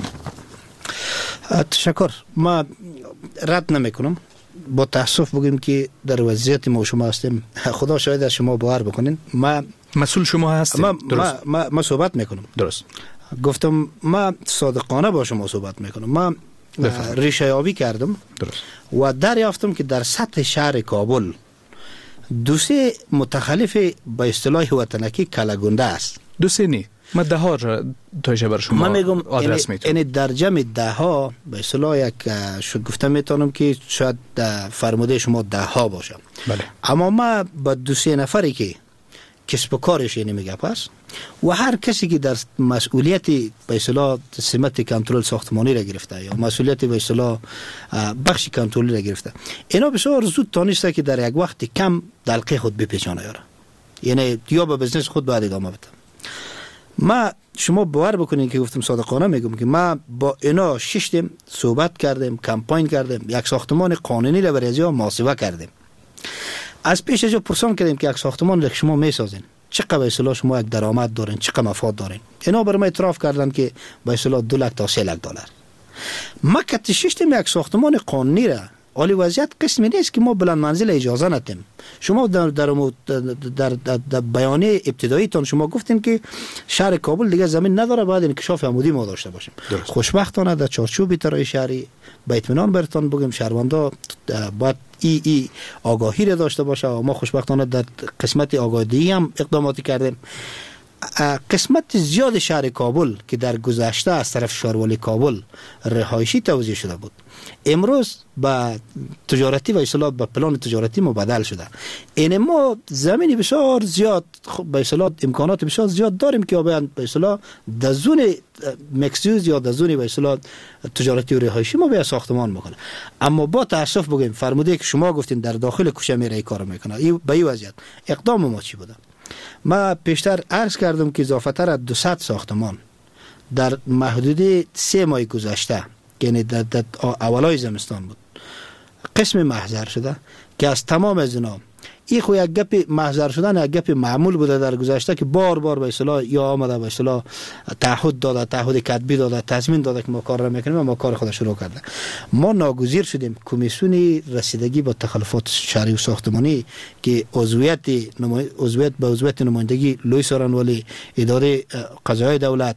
تشکر. ما رد نمیکنم. با تاسف بگیم که در وضعیت ما شما هستیم. خدا شاید از شما باور بکنین. ما مسئول شما هستیم. ما صحبت میکنم. درست. گفتم ما صادقانه با شما صحبت میکنم. ما ریشه یابی کردم. درست. و دریافتم که در سطح شهر کابل 2-3 متخلف به اصطلاح وطنکی کلاگونده است. 2-3 نی. ما 10 ها تایشه بر شما آدرس میتونم. یعنی در جمع 10 ها به اصطلاح یک گفتم میتونم که شاید فرموده شما 10 ها باشه. بله. اما ما با 2-3 نفری که کسب و کارش یعنی میگه پس و هر کسی که در مسئولیت به اصطلاح سمت کنترل ساختمانی را گرفته یا مسئولیت به اصطلاح بخش کنترلی را گرفته، اینا بسیار زود تانسته که در یک وقت کم دلقه خود بپیچانه یاره، یعنی یا به بزنس خود باید ادامه بده. ما شما باور بکنین که گفتم صادقانه میگم که ما با اینا ششتیم، صحبت کردیم، کمپاین کردیم، یک ساختمان قانونی را برای ازیا محاسبه کردیم. از پیش از پرسان کردیم که یک ساختمان را شما میسازین چقدر به اصطلاح شما یک درآمد دارین، چقدر مفاد دارین. اینا برای ما اعتراف کردن که به اصطلاح 2 لک تا 3 لک دلار. ما که ششتیم یک ساختمان قانونی را، ولی وضعیت قسمی نیست که ما بلند منزل اجازه ندیم. شما در بیانیه ابتدایی تان شما گفتین که شهر کابل دیگه زمین نداره، باید انکشاف عمودی ما داشته باشیم. خوشبختانه در چارچوب طرح شهری با اطمینان برتون بگیم شهروندا باید ای آگاهی را داشته باشه و ما خوشبختانه در قسمت آگاهی هم اقداماتی کردیم. قسمت زیاد شهر کابل که در گذشته از طرف شهروالی کابل رهایشی توزیع شده بود، امروز با تجارتی و اصطلاح با پلان تجارتی مبادل شده. این ما زمینی بسیار زیاد به اصطلاح امکانات بسیار زیاد داریم که به اصطلاح در زون مکسیوز یا در زون به اصطلاح تجارتی و رهایشی ما به ساختمان میکنه. اما با تاسف بگیم فرموده که شما گفتین در داخل کوچه میره کار میکنه، این به این وضعیت اقدام ما چی بوده؟ ما پیشتر عرض کردم که اضافه تر از 200 ساختمان در محدوده 3 ماه گذشته یعنی در اولای زمستان بود قسم محضر شده که از تمام از اینا این خو یک گپ محضر شدن یک گپ معمول بوده در گذشته که بار به اصطلاح یا آمده به اصطلاح تعهد داده، تعهد کتبی داده، تضمین داده که ما کار را میکنیم و ما کار خود شروع کرده. ما ناگزیر شدیم کمیسیون رسیدگی با تخلفات شهری و ساختمانی که عضویت به عضویت نمایندگی لوی سارنوالی، اداره قضایی دولت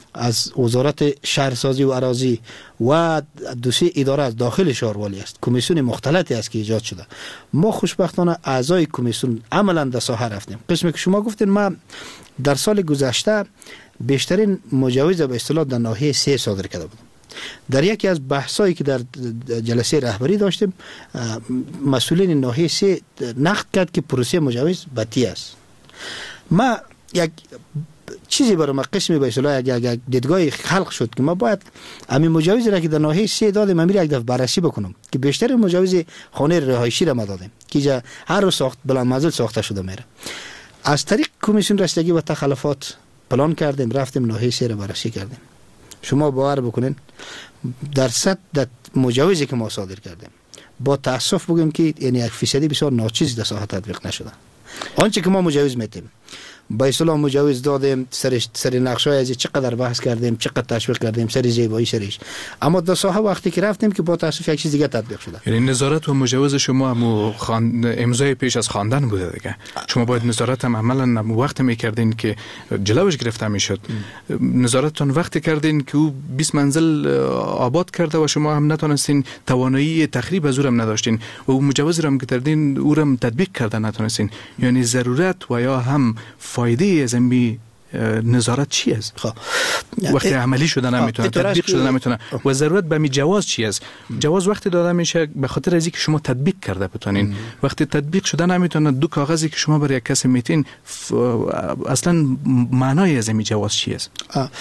از وزارت شهرسازی و اراضی و دو سه اداره از داخل شهروالی است. کمیسیون مختلفی است که ایجاد شده. ما خوشبختانه اعضای کمیسیون عملا در ساحه رفتیم. قسمی که شما گفتین، ما در سال گذشته بیشترین مجوز به اصطلاح در ناحیه 3 صادر کرده بودیم. در یکی از بحثایی که در جلسه رهبری داشتیم، مسئولین ناحیه 3 نقد کرد که پروسه مجوز بطیء است. ما یک چیزی برای ما قسمی به اصطلاح یک دیدگاهی خلق شد که ما باید همین مجوزی را که در ناحیه 3 دادیم امیر یک دفعه بررسی بکنم که بیشتر مجوز خانه رهایشی را ما دادیم که هر روز بلند منزل ساخته شده میره. از طریق کمیسیون رسیدگی به تخلفات پلان کردیم، رفتیم ناحیه 3 را بررسی کردیم. شما باور بکنین درصد در مجوزی که ما صادر کردیم با تاسف بگم که یعنی 1% بسیار ناچیز در ساحه تطبیق نشده. آنچه که ما مجوز میتیم با اصطلاح مجوز دادیم، سر نقشه‌های از چقدر بحث کردیم، چقدر تشویق کردیم، سر زیبایی سرش، اما در ساحه وقتی که رفتیم که با تاسف یک چیز دیگه تطبیق شده. یعنی نظارت و مجوز شما امضای پیش از خواندن بوده دیگه. شما باید نظارت هم عملا وقت میکردین که جلوش گرفته میشد. نظارتتون وقتی کردین که او 20 منزل آباد کرده و شما هم نتونستین توانایی تخریب از اونم نداشتین و او مجوز رو هم گرفتین او رو تطبیق کردن نتونستین. یعنی ضرورت و یا هم فایده از این نظارت چی است؟ وقتی عملی شده نمیتونه، تطبیق شده نمیتونه و ضرورت به می جواز چی است؟ جواز وقتی داده میشه به خاطر از اینکه شما تطبیق کرده بتونین. وقتی تطبیق شده نمیتونه، دو کاغذی که شما برای یک کسی میتین اصلا معنای از این جواز چی است؟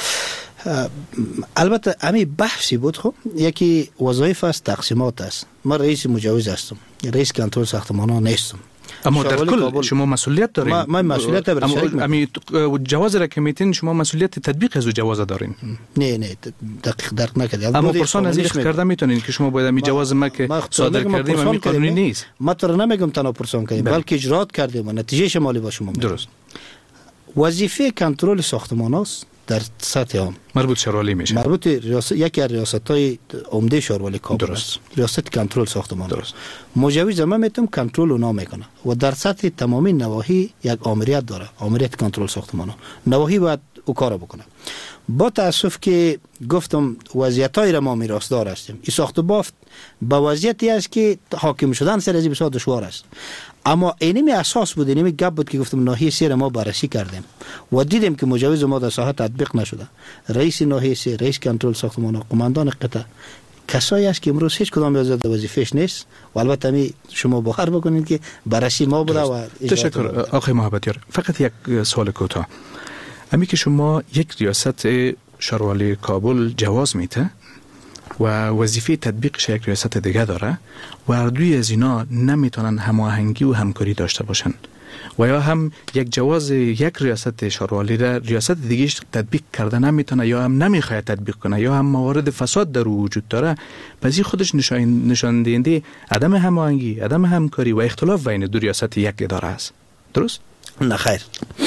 البته همین بحثی بود. خب یکی وظایف است، تقسیمات است. ما رئیس مجوز هستم، رئیس کنترل ساختمان‌ها نیستم. اما در کل شما مسئولیت دارین. ما مسئولیت داریم. اما جواز را که میتین شما مسئولیت تطبیق از جواز دارین. نه دقیق درک نکردید. اما پرسان از این کرده میتونین که شما باید می جواز ما که صادر کردیم همین قانونی نیست. ما تو نمیگم تنها پرسان کردیم بلکه اجرات کردیم و نتیجه شمالی با شما. درست. وظیفه کنترل ساختمان است در سطح عام مربوط شهروالی میشه. مربوط یکی از ریاست‌های عمده شهروالی کابل است. ریاست کنترل ساختمان. درست. مجوز ما میتونم کنترل اونا میکنه و در سطح تمامی نواحی یک آمریت داره، آمریت کنترل ساختمان. نواحی باید او کارو بکنه. با تاسف که گفتم وضعیت‌های را ما میراثدار هستیم. این ساخت و بافت با وضعیتی است که حاکم شدن سر از بسیار دشوار است. اما اینمی اساس بود، اینمی گپ بود که گفتم ناحیه 3 ما بررسی کردیم و دیدیم که مجوز ما در ساحه تطبیق نشده. رئیس ناحیه 3، رئیس کنترل ساختمان، قماندان قطعه کسایی است که امروز هیچ کدام از وظیفه‌اش نیست و البته می شما باور بکنید که بررسی ما بوده و تشکر آقای محبتیار. فقط یک سوال کوتاه. امی که شما یک ریاست شهروالی کابل جواز میته و وظیفه تطبیقش یک ریاست دیگه داره و هر دوی از اینا نمیتونن هماهنگی و همکاری داشته باشن و یا هم یک جواز یک ریاست شهروالی را ریاست دیگه تطبیق کرده نمیتونه یا هم نمیخواد تطبیق کنه یا هم موارد فساد در وجود داره، پس این خودش نشان دهنده عدم هماهنگی، عدم همکاری و اختلاف بین دو ریاست یک اداره است. درست؟ نه خیر.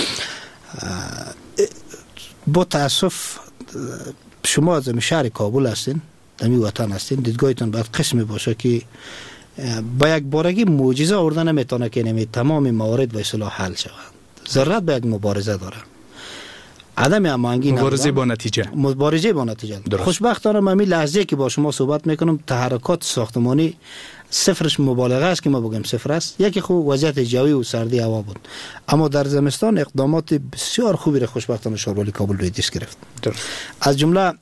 با تاسف شما از شهر کابل هستین، دمی وطن هستین، دیدگاهتون باید قسمی باشه که با یک بارگی معجزه آوردن نمیتونه که تمام موارد به اصطلاح حل شود. ضرورت به یک مبارزه داره. عدم هماهنگی مبارزه با نتیجه. خوشبختانه من این لحظه که با شما صحبت میکنم تحرکات ساختمانی صفرش مبالغه است که ما بگیم صفر است. یکی خوب وضعیت جوی و سردی هوا بود، اما در زمستان اقدامات بسیار خوبی را خوشبختانه شهروالی کابل روی دست گرفت. از جمله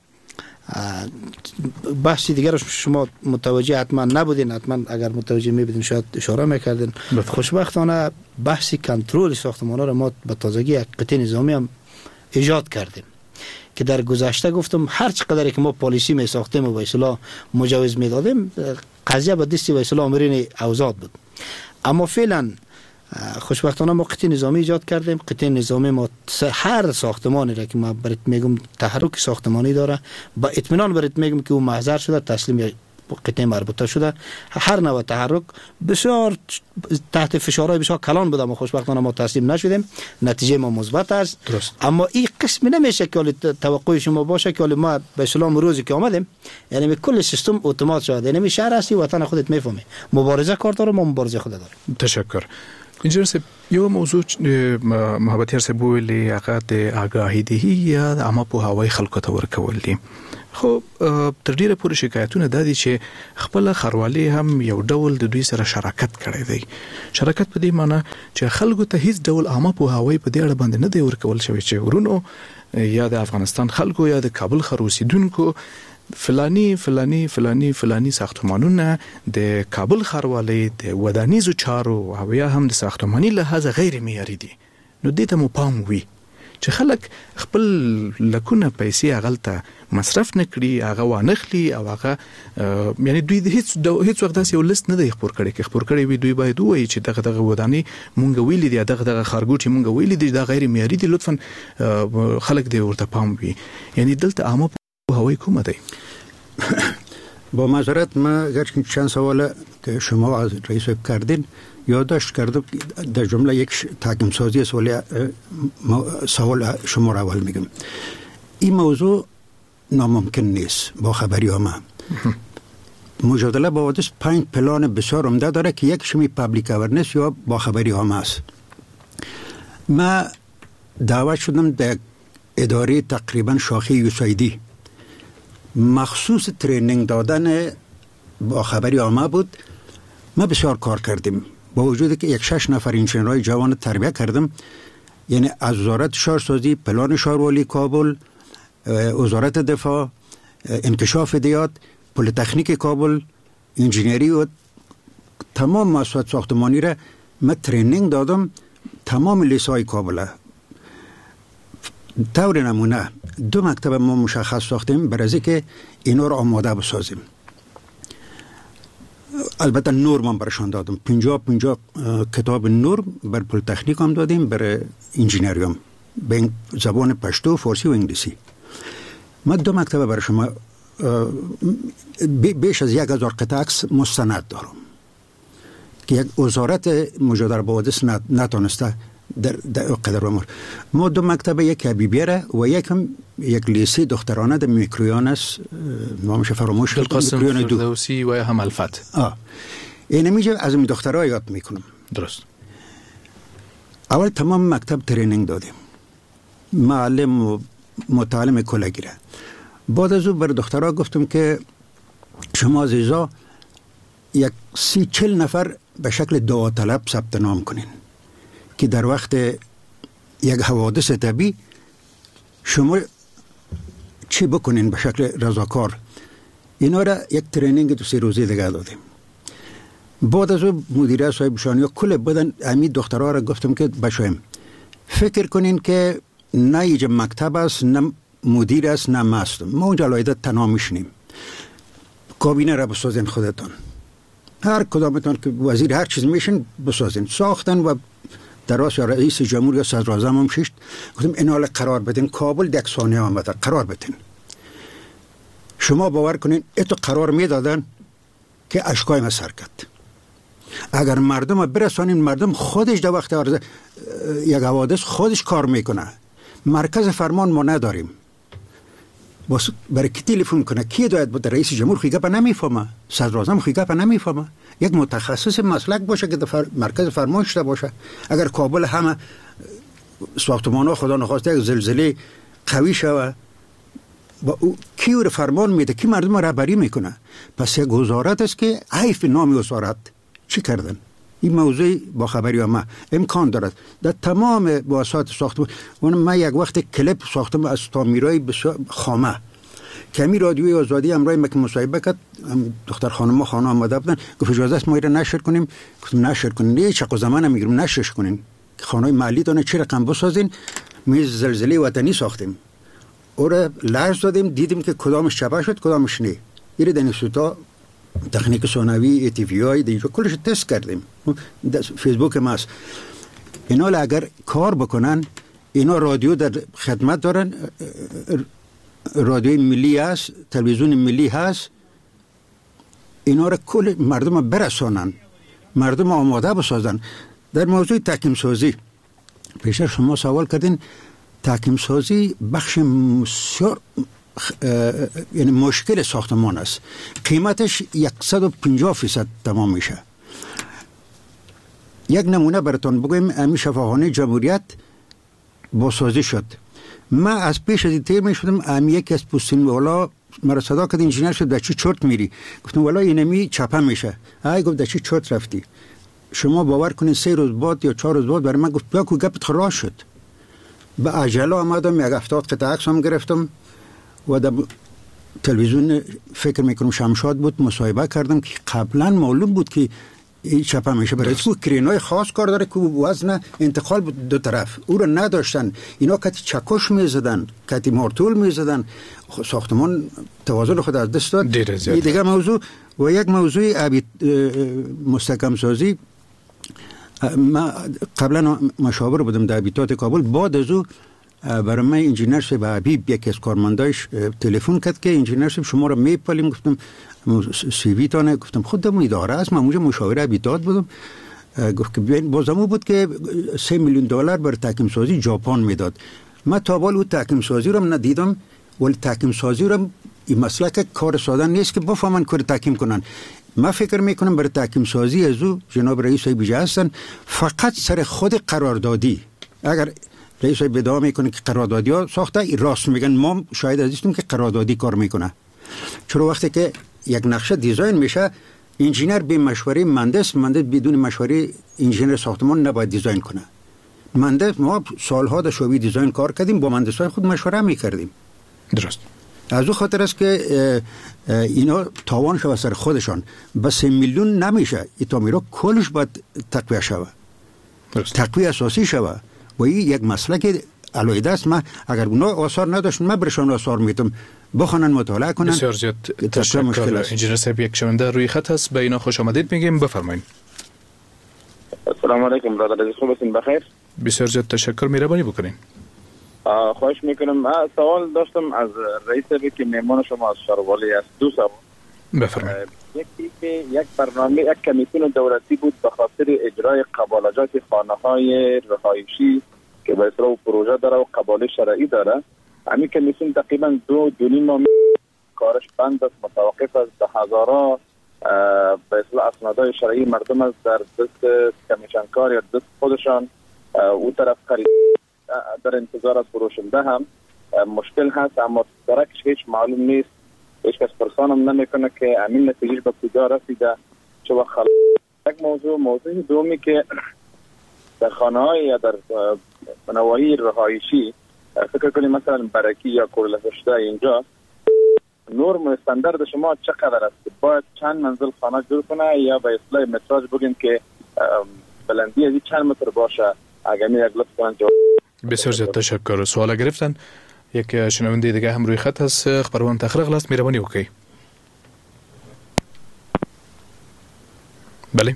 بحثی دیگر شما متوجه حتما نبودین، حتما اگر متوجه میبودین شاید اشاره میکردین. خوشبختانه بحثی کنترل ساختمان‌ها را ما به تازگی یک قطعه نظامی هم ایجاد کردیم که در گذشته گفتم هر چقدر که ما پالیسی می ساختیم و به اصطلاح مجوز می دادیم قضیه به دستی به اصطلاح آمرین اوزاد بود، اما فعلا خوشبختانه ما قطعه نظامی ایجاد کردیم. قطعه نظامی ما هر ساختمانی را که ما برات میگم تحرک ساختمانی داره با اطمینان برات میگم که او محضر شده، تسلیم قطعه مربوطه شده. هر نوع تحرک بسیار تحت فشارهای بسیار کلان بود، اما خوشبختانه ما تسلیم نشدیم. نتیجه ما مثبت است. اما این قسمی نمیشه که توقع شما باشه که ما به اسلام روزی که آمدیم یعنی کل سیستم اتومات شده. یعنی شهر هستی وطن خودت میفهمی مبارزه کار داره، ما مبارزه خود داریم. تشکر. انجینر صاحب یو موضوع محبت هر صاحب ویلي هغه د آگاهی دهی یا عامه پوهاوی خلکو ته ورکول دي. خو تر ډیره پورې شکایتونه د دي چې خپل خروالي هم یو ډول د دوی سره شراکت کړی دی. شراکت په دې معنی چې خلکو ته هیڅ ډول عامه پوهاوی په دې اړه باندې نه دی ورکول شوی چې ورونو یا د افغانستان خلکو یا د کابل خروسیدونکو فلانی ساختمانونه د کابل خروالي د ودانیزو چارو او یا هم د ساختماني لحاظ غیر معیاري دي. نو دې ته مو پام وي چې خلک خپل لکونه پیسې اغلته مصرف نکړي، هغه وانخلي او هغه یعنی دوی هیڅ وخت داسې یو لیست نه دی خپور کړي. که خپور کړي وي دوی باید وایي چې دغه وداني مونږ ویلي دي، دغه خارګوټي مونږ ویلي دي، دا غیر معیاري دي، لطفا خلک دې ورته پام وي. یعنی دلته عامه هوای کومه دی؟ با معذرت من اگر چند سوال که شما از رئیس کردین یادداشت کردم، در جمله یک تحکیم سازی سوال شما را اول میگم. این موضوع ناممکن نیست با خبری ما. مجادله با حوادث 5 پلان بسیار عمده داره که یکیش می پابلیک اورنس یا با خبری ها است. ما دعوت شدم در اداره تقریبا شاخه یوسایدی مخصوص ترینینگ دادن با خبری آمه بود. ما بسیار کار کردیم با وجودی که 6 نفر انجینرهای جوان تربیت کردم، یعنی از وزارت شهرسازی، پلان شهرولی کابل، وزارت دفاع، انکشاف دیات، پلیتکنیک کابل، انجینری و تمام مؤسسات ساختمانی را ما ترینینگ دادم، تمام لیسای کابل. طور نمونه 2 مکتب ما مشخص ساختیم برای اینکه اینا رو آماده بسازیم. البته نور من برشان دادم، 50 کتاب نور بر پلیتکنیک هم دادیم، برای انجینری هم به زبان پشتو، فارسی و انگلیسی. من 2 مکتب برای شما بیش از 1000 قطعه عکس مستند دارم که یک وزارت مجادله با حوادث نتونسته در قدر عمر. ما 2 مکتب، یک حبیبیره و یک لیسه دخترانه در میکرویان است، نامش فراموش شد، القاسم فردوسی و هم الفت. این میشه از این دخترها یاد میکنم. درست. اول تمام مکتب ترینینگ دادیم، معلم و متعلم کلگیره. بعد از او بر دخترها گفتم که شما عزیزا یک 30-40 نفر به شکل دعاطلب ثبت نام کنین که در وقت یک حوادث طبیعی شما چی بکنین به شکل رضاکار. اینا را یک ترینینگ 2-3 روزه دیگه دادیم. بعد از اون مدیره صاحب شانی کل بدن امید دخترها را گفتم که بشویم فکر کنین که نه ایجا مکتب است، نه مدیر است، نه ما هستم. ما اونجا لایده تنها میشنیم. کابینه را بسازین خودتان، هر کدامتان که وزیر هر چیز میشن بسازین. ساختن و دراس یا رئیس جمهور یا صدر اعظم هم ششت. گفتم اینا را قرار بدین. کابل 1 ثانیه آمده قرار بدین. شما باور کنین ایتو قرار میدادن که اشکای ما سر کرد. اگر مردم برسانین، مردم خودش در وقت یک حوادث خودش کار میکنه. مرکز فرمان ما نداریم. بس برای کی تلفن کنه؟ کی باید بود؟ رئیس جمهور خیلی گپ نمیفهمه، صدر اعظم خیلی گپ نمیفهمه. یک متخصص مسلک باشه که مرکز فرمان شده باشه. اگر کابل همه ساختمان‌ها خدا نخواسته یک زلزله قوی شوه، با کی رو فرمان میده؟ کی مردم رهبری میکنه؟ پس یک وزارت است که حیف نام وزارت چی کردن؟ این موضوع با خبری ما امکان دارد در تمام مؤسسات ساختمان. من یک وقت کلیپ ساختم از تعمیرای بسیار خامه که می رادیوی آزادی امروز مک مصاحبه کرد، دختر خانم آمده بودن، گفت اجازه است ما را نشر کنیم. گفتم نشر کنین. نه چقدر زمان میگیرم نشرش کنین. خانه محلی دونه چه رقم بسازین. می زلزله وطنی ساختیم. اور لرز دادیم، دیدیم که کدامش چپه شد کدامش نه. این دانشجوها تکنیک ثانوی ای تی وی آی دیگه کلش تست کردیم. فیسبوک ماست. اینا اگر کار بکنن، اینا رادیو در خدمت دارن، رادیوی ملی هست، تلویزیون ملی هست. اینا را کل مردم برسانن، مردم آماده بسازن. در موضوع تحکیم سازی پیشتر شما سوال کردین. تحکیم سازی بخش یعنی مشکل ساختمان است. قیمتش 150% تمام میشه. یک نمونه براتون بگویم، همین شفاخانه جمهوریت بازسازی شد. من از پیش از این تیر می شدم، همین یک از پوستین والا مرا صدا کرد، انجینر شد، در چی چرت میری؟ گفتم والا اینمی چپه میشه. ای گفت در چی چرت رفتی؟ شما باور کنید 3 روز بعد یا 4 روز بعد برای من گفت بیا کو گپت خلاص شد. به عجله آمدم، یک 70 قطعه عکس هم گرفتم و در تلویزیون فکر میکنم شمشاد بود مصاحبه کردم که قبلا معلوم بود که این چپه میشه. برای تو کرینای خاص کار داره که وزن انتقال بود دو طرف، او رو نداشتن. اینا کتی چکش میزدن، کتی مارتول میزدن، ساختمان توازن خود از دست داد. این دیگه موضوع. و یک موضوع مستحکم سازی، ما قبلا مشاور بودم در ابیتات کابل. بعد از او برای من انجینر صاحب حبیب یک از کارمندایش تلفن کرد که انجینر صاحب شما رو میپالیم. گفتم سی وی تانه، گفتم خودم اداره است، من اونجا مشاور ابیتات بودم. گفت که ببین بازمو بود که $3 میلیون برای تحکیم سازی ژاپن میداد. من تا حالا اون تحکیم سازی رو ندیدم، ولی تحکیم سازی رو این مسئله کار ساده نیست که بفهمن کار تحکیم کنن. من فکر میکنم برای تحکیم سازی از او جناب رئیس بیجا هستن فقط سر خود قراردادی. اگر رئیس ادعا میکنه که قراردادی ها ساخته، راست میگن، ما شاید ازیستیم که قراردادی کار میکنه. چرا وقتی که یک نقشه دیزاین میشه، انجینر به مشوره مهندس بدون مشوره انجینر ساختمان نباید دیزاین کنه. مهندس، ما سالها در شعبه دیزاین کار کردیم، با مهندسای خود مشوره میکردیم. درست. از او خاطر است که اینا تاوان شوه سر خودشان. بس 3 میلیون نمیشه، ایتا میرا کلش باید تقویه شوه، تقویه اساسی شوه. و این یک مسئله که علایده است. من اگر اونا آثار نداشت، من برشان آثار میتم بخونن، مطالعه کنن. بسیار زیاد تشکر. انجینر صاحب یک شنونده روی خط هست، به اینا خوش آمدید میگیم، بفرمایید. السلام علیکم برادر عزیز، خوب هستین؟ بخیر. بسیار زیاد تشکر، مهربانی بکنین. خواهش میکنم. من سوال داشتم از رئیس که مهمان شما از شاروالی است. دو سوال. بفرمایید. یک برنامه، یک کمیسیون دولتی بود به خاطر اجرای قبالجات خانه‌های رهایشی که به اصطلاح پروژه داره و قباله شرعی داره. همین کمیسیون تقریبا 2.5 ماه کارش بند است، متوقف است. به هزارها به اصطلاح اسنادهای شرعی مردم است در دست کمیشنکار یا دست خودشان. اون طرف خرید در انتظار از فروشنده هم مشکل هست، اما درکش هیچ معلوم نیست. هیچ کس پرسانم نمیکنه که همین نتیجه به کجا رسیده. چه وقت یک موضوع دومی که در خانه‌های یا در نواحی رهایشی فکر کنیم مثلا برکی یا کورلفشته، اینجا نرم و استاندارد شما چقدر است؟ باید چند منزل خانه جور کنه یا به اصطلاح متراژ بگیم که بلندی از چند متر باشه؟ اگر می یک لطف کنن جواب. بسیار زیاد تشکر. سوال گرفتن. یک شنونده دیگه هم روی خط هست، خبرون تخریق لاست، مهربانی وکړئ. بله،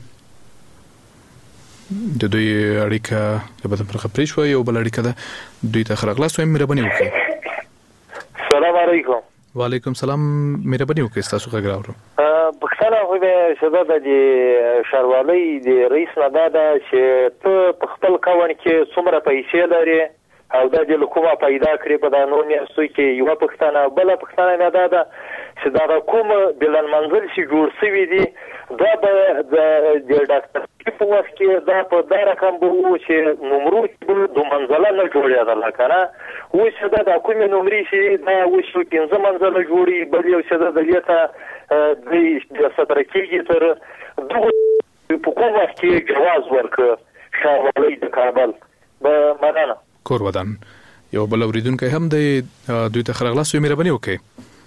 د دوی اړیکه په بدن پر خبرې شو، یو بل اړیکه ده، دوی تخریق لاست، مهربانی وکړئ. سلام علیکم. وعلیکم سلام، مهربانی وکړئ، تاسو ښه ګراورو. پښتنه خو به شدا د شاروالی د رئیس نه ده چې ته په خپل کون کې څومره پیسې لري او دا د کومه پیدا کړې په دا نور میاشتو کې یو پښتنه بل پښتنه نه ده چې دا کوم بلن منزل چې جوړ شوی دی دا د ډاکټر په وخت کې دا په دا رقم به چې نمرو د منزله نه جوړېدل کنه. اوس دا د کومې نمرې چې دا اوس 15 منزله جوړي، بل یو څه د لیته د ستر کېږي تر دغه په کوم وخت کې جواز ورکړ شاروالی د کابل به مننه. کور ودان یو بل اوریدونکو هم د دوی ته خرغلاس مهرباني وکړي.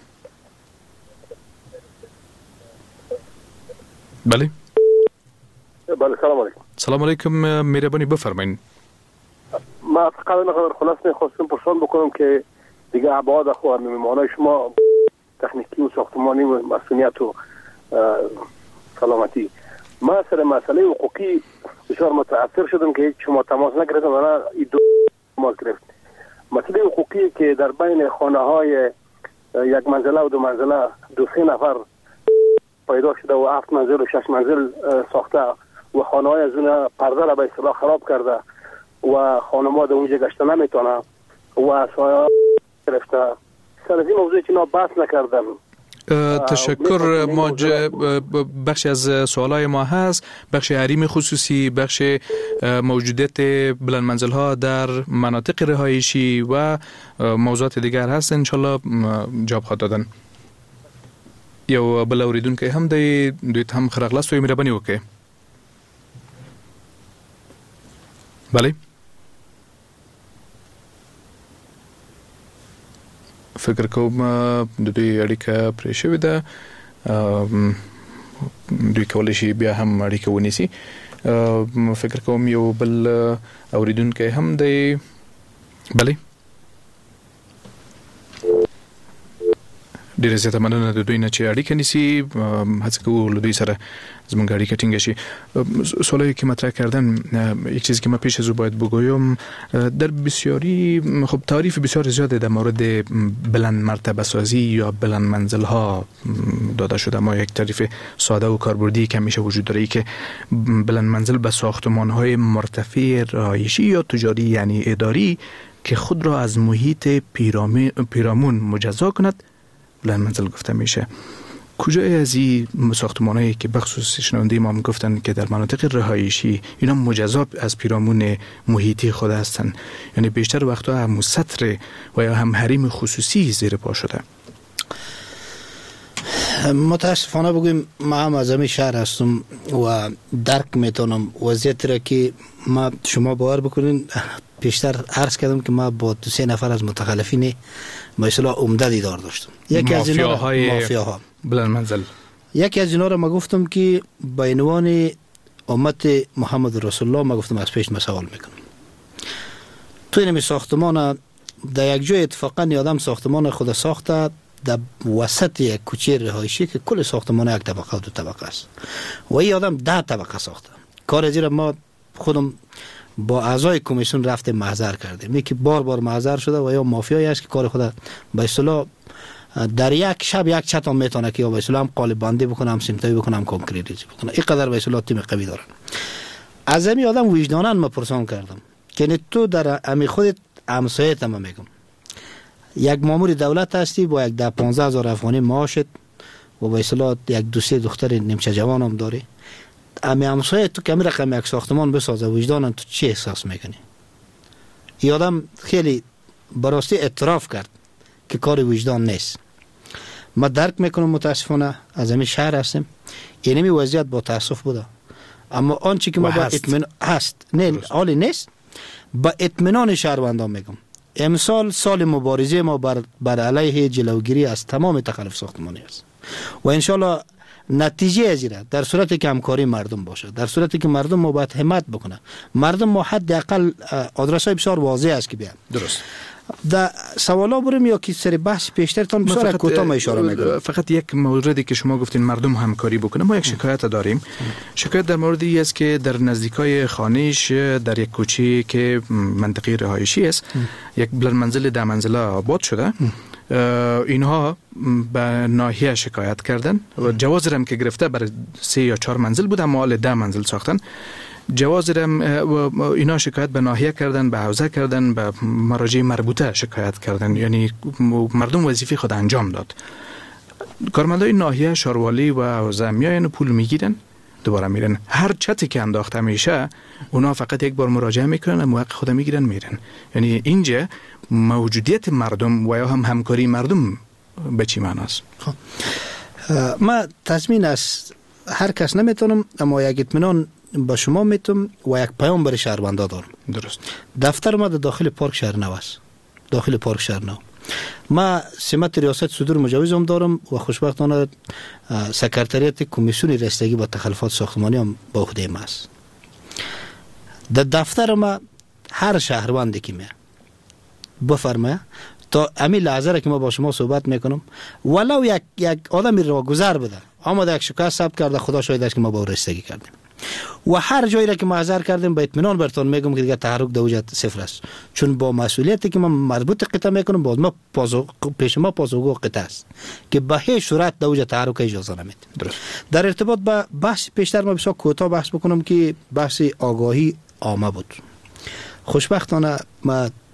بله سلام علیکم. سلام علیکم، مهربانی بفرمایید. ما فقط نقدر خلاص می‌خواستم پرسان بکنم که دیگه ابعاد اخوان میمانه شما تکنیکی و ساختمانی و مسئولیت و سلامتی، ما سر مسئله حقوقی بسیار متاثر شدم که شما تماس نگرفتم و نه دو تماس گرفت. مسئله حقوقی که در بین خانه‌های یک منزله و دو منزله 2-3 نفر پیدا شده و 7 منزل و 6 منزل ساخته و خانه‌های از اون پرده را به اصطلاح خراب کرده و خانم‌ها در اونجا گشته نمیتونه و سایه گرفته. سر از این موضوع که اینا بحث نکردم. تشکر. ما بخش از سوالای ما هست، بخش حریم خصوصی، بخش موجودیت بلند منزل ها در مناطق رهایشی و موضوعات دیگر هست، انشالله جواب خواهد دادن. یو بل اوریدونکو هم دی دوی هم خرغلاست و مهرباني وکړي. بله فکر کوم د دوی اړیکه پرې شوې ده، دوی کولی شي بیا هم اړیکه ونیسي. فکر کوم یو بل اوریدونکو هم دی. بله ډیره زیاته مننه د دوی نه چې اړیکه نیسي، هڅه کوو له دوی سره زموږ اړیکه ټینګه شي. سوالی که مطرح کردن، یک چیزی که من پیش از او باید بگویم، در بسیاری خب تعریف بسیار زیاده در مورد بلند مرتبه سازی یا بلند منزل ها داده شده. ما یک تعریف ساده و کاربردی که همیشه وجود داره، که بلند منزل به ساختمان های مرتفع رهایشی یا تجاری یعنی اداری که خود را از محیط پیرامون مجزا کند بلند منزل گفته میشه. کجای از این ساختمانایی که بخصوص شنونده ما گفتن که در مناطق رهایشی اینا مجزا از پیرامون محیطی خود هستن، یعنی بیشتر وقتا هم سطر و یا هم حریم خصوصی زیر پا شده. متاسفانه بگویم ما هم از همین شهر هستم و درک میتونم وضعیت را که ما شما باور بکنین. پیشتر عرض کردم که ما با 2-3 نفر از متخلفین به اصطلاح عمده دیدار داشتم. یکی از اینا مافیاها بلند منزل، یکی از اینا را ما گفتم که با عنوان امت محمد رسول الله ما گفتم از پیش ما سوال میکنم. تو این ساختمان در یک جای اتفاقا آدم ساختمان خود ساخته در وسط یک کوچه رهایشی که کل ساختمان یک طبقه و 2 طبقه است و این آدم 10 طبقه ساخته. کار از این ما خودم با اعضای کمیسیون رفته محضر کردیم. یکی بار محضر شده و یا مافیایی است که کار خود به اصطلاح در یک شب یک چت هم میتونه که یا به اصطلاح هم قالب بندی بکنه، هم سیمتایی بکنه، هم کنکریت بکنه. اینقدر به اصطلاح تیم قوی دارن. از همین آدم وجداناً ما پرسان کردم که تو در همین خودت همسایت هم میگم یک مامور دولت هستی با یک 10-15 هزار افغانی معاشت و به اصطلاح یک 2-3 دختر نیمچه جوان هم داری، امی همسایه تو کمی رقم یک ساختمان بسازه وجدانن تو چی احساس میکنی؟ این آدم خیلی براستی اعتراف کرد که کار وجدان نیست. ما درک میکنم، متاسفانه از همین شهر هستیم، اینمی وضعیت با تاسف بوده، اما آنچه که ما با اطمینان هست نه حالی نیست، با اطمینان شهروندان میگم امسال سال مبارزه ما بر علیه جلوگیری از تمام تخلف ساختمانی است و انشالله نتیجه از این در صورتی که همکاری مردم باشه، در صورتی که مردم ما باید همت بکنه، مردم ما حداقل آدرس‌های بسیار واضح است که بیان. درست. در سوالا بریم یا که سری بحث پیشترتان بسیار کوتاه اشاره میکنم. فقط یک موردی که شما گفتین مردم همکاری بکنه، ما یک شکایت داریم. شکایت در موردی است که در نزدیکای خانه‌اش در یک کوچه که منطقه رهایشی است یک بلند منزل 10 منزله آباد شده. اینها به ناحیه شکایت کردن و جواز رم که گرفته برای 3 یا 4 منزل بود، اما حال 10 منزل ساختن. جواز رم و اینا شکایت به ناحیه کردن، به حوزه کردن، به مراجع مربوطه شکایت کردن، یعنی مردم وظیفه خود انجام داد. کارمندای ناحیه، شاروالی و حوزه میاین پول میگیرن، دوباره میرن. هر چتی که انداخته میشه اونا فقط یک بار مراجعه میکنن، موقع خود میگیرن میرن. یعنی اینجا موجودیت مردم و یا هم همکاری مردم به چی معناست؟ ما تضمین از هر کس نمیتونم، اما یک اطمینان با شما میتونم و یک پیام برای شهروندا دارم. درست. دفتر ما در داخل پارک شهرنو است. داخل پارک شهرنو ما سمت ریاست صدور مجوز هم دارم و خوشبختانه سکرتریات کمیسیون رسیدگی با تخلفات ساختمانی هم با عهده ما است. در دفتر ما هر شهروندی که میاد بفرمایه تا همین لحظه که ما با شما صحبت میکنم ولو یک آدمی را گذر بده آماده یک شکایت ثبت کرده، خدا شاهد است که ما با رسیدگی کردیم و هر جایی را که ما حاضر کردیم با اطمینان براتون میگم که دیگه تحرک دوجت صفر است، چون با مسئولیتی که ما مربوط قطعه میکنم باز ما پیش ما پاسخگو قطعه است که به هیچ صورت دوجت تحرک اجازه نمیدیم. در ارتباط با بحث پیشتر ما بسیار کوتاه بحث بکنم که بحث آگاهی عامه بود. خوشبختانه ما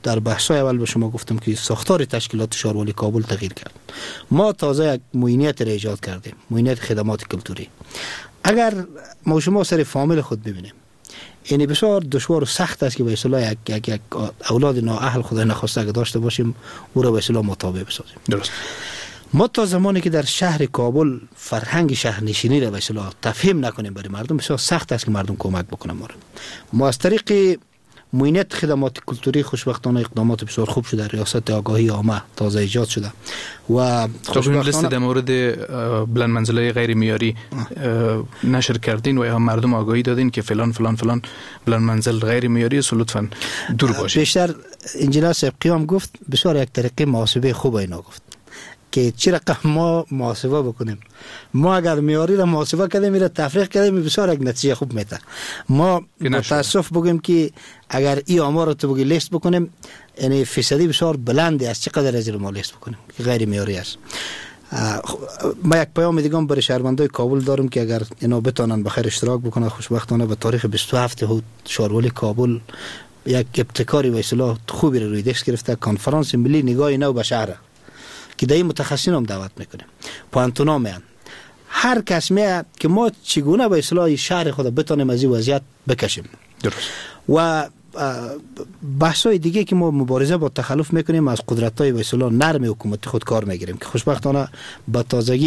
در بحث‌های اول به شما گفتم که ساختار تشکیلات شهروالی کابل تغییر کرد. ما تازه یک معینیت را ایجاد کردیم، معینیت خدمات کلتوری. اگر ما شما سر فامیل خود ببینیم، یعنی بسیار دشوار و سخت است که به اصطلاح یک اولاد نااهل خدای نخواسته اگه داشته باشیم او را به اصطلاح مطابق بسازیم. درست. ما تا زمانی که در شهر کابل فرهنگ شهرنشینی را به اصطلاح تفهیم نکنیم برای مردم، بسیار سخت است که مردم کمک بکنن ما از طریق معینیت خدمات کلتوری خوشبختانه اقدامات بسیار خوب شده. ریاست آگاهی عامه تازه ایجاد شده و خوشبختانه در مورد بلند منزله غیر معیاری نشر کردین و یا مردم آگاهی دادین که فلان فلان فلان بلند منزل غیر معیاری است، لطفاً دور باشید. بیشتر انجینر سبقی هم گفت بسیار یک طریقه محاسبه خوب اینا گفت که چی رقم ما محاسبه بکنیم. ما اگر معیاری را محاسبه کردیم میره تفریق کردیم بسیار یک نتیجه خوب میده. ما متاسف بگیم که اگر این آمار رو تو بگی لیست بکنیم، یعنی فیصدی بسیار بلندی است چقدر از ما لیست بکنیم که غیر معیاری است. ما یک پیام دیگه برای شهروندای کابل دارم که اگر اینا بتونن بخیر اشتراک بکنن. خوشبختانه به تاریخ 27 شهروالی کابل یک ابتکاری و اصلاح خوبی رو روی دست گرفته. کنفرانس ملی نگاه نو به شهر که دایی متخصصین هم دعوت میکنیم، پانتونا میان، هر کس میاد که ما چگونه به اصلاح شهر خود بتونیم از این وضعیت بکشیم. درست. و بحثای دیگه که ما مبارزه با تخلف میکنیم از قدرت‌های به اصلاح نرم حکومتی خود کار میگیریم که خوشبختانه به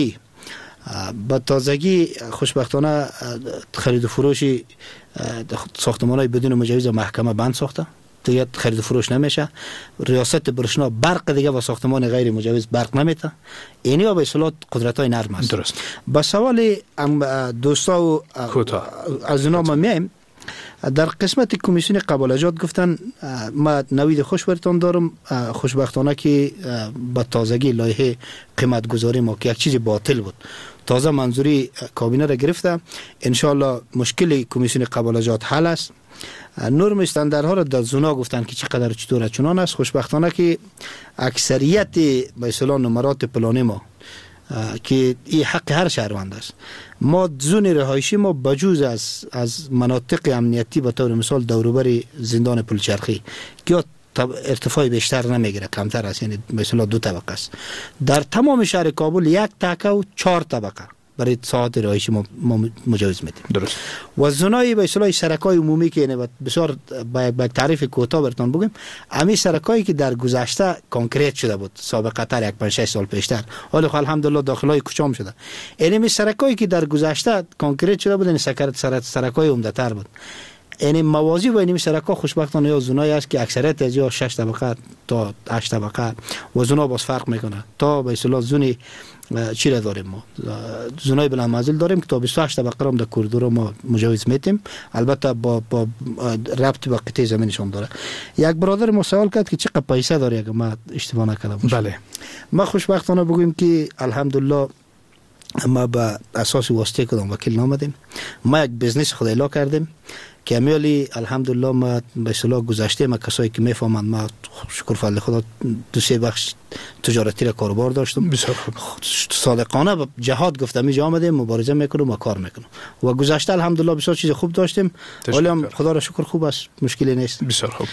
تازگی خوشبختانه خرید و فروشی ساختمان‌های بدون مجوز محکمه بند ساخته، دیگه خرید و فروش نمیشه. ریاست برشنا برق دیگه با ساختمان غیر مجوز برق نمیده. اینی به اصطلاح قدرت‌های نرم است. درست. با سوال دوستا و از اینا ما میایم در قسمت کمیسیون قبالجات گفتن ما نوید خوش برتون دارم. خوشبختانه که با تازگی لایحه قیمت گذاری ما که یک چیز باطل بود تازه منظوری کابینه را گرفته. انشالله مشکل کمیسیون قبالجات حل است. نرم استانداردها را در زونا گفتن که چقدر چطور چنان است. خوشبختانه که اکثریت به اصطلاح نمرات پلانی ما که این حق هر شهروند است، ما زون رهایشی ما بجوز از مناطق امنیتی به طور مثال دوروبر زندان پلچرخی که ارتفاع بیشتر نمیگیره، کمتر است، یعنی به اصطلاح 2 طبقه است. در تمام شهر کابل 1 تکه و 4 طبقه برای ساعت رهایشی ما مجوز میدیم. درست. و زونای به اصطلاح سرکای عمومی که یعنی بسیار با تعریف کوتاه براتون بگم، امی سرکایی که در گذشته کانکریت شده بود سابقه تر 1-5-6 سال پیشتر، حالا الحمدلله داخلای کوچام شده. یعنی سرکایی که در گذشته کانکریت شده بود، یعنی سرکای عمده تر بود. یعنی موازی با این سرکا خوشبختانه یا زونای است که اکثریت از یا 6 طبقه تا 8 طبقه و زونا باز فرق میکنه. تا به اصطلاح زونی چی را داریم ما زونای بلند منزل داریم که تا 28 طبقه را در کوریدور ما مجوز میتیم، البته با ربط به قطعه زمینشون داره. یک برادر ما سوال کرد که چقدر پیسه داره اگه ما اشتباه نکردم. بله. ما خوشبختانه بگویم که الحمدلله ما به اساس واسطه کدام وکیل نامدیم، ما یک بزنس خود اعلام کردیم که امیالی الحمدلله ما به اصطلاح گذشته ما کسایی که میفهمند ما شکر فضل خدا 2-3 بخش تجارتی را کاروبار داشتم. بسیار خوب. صادقانه به جهاد گفتم اینجا آمدیم مبارزه میکنم و کار میکنم و گذشته الحمدلله بسیار چیز خوب داشتیم. ولی هم خدا را شکر خوب است، مشکلی نیست. بسیار خوب.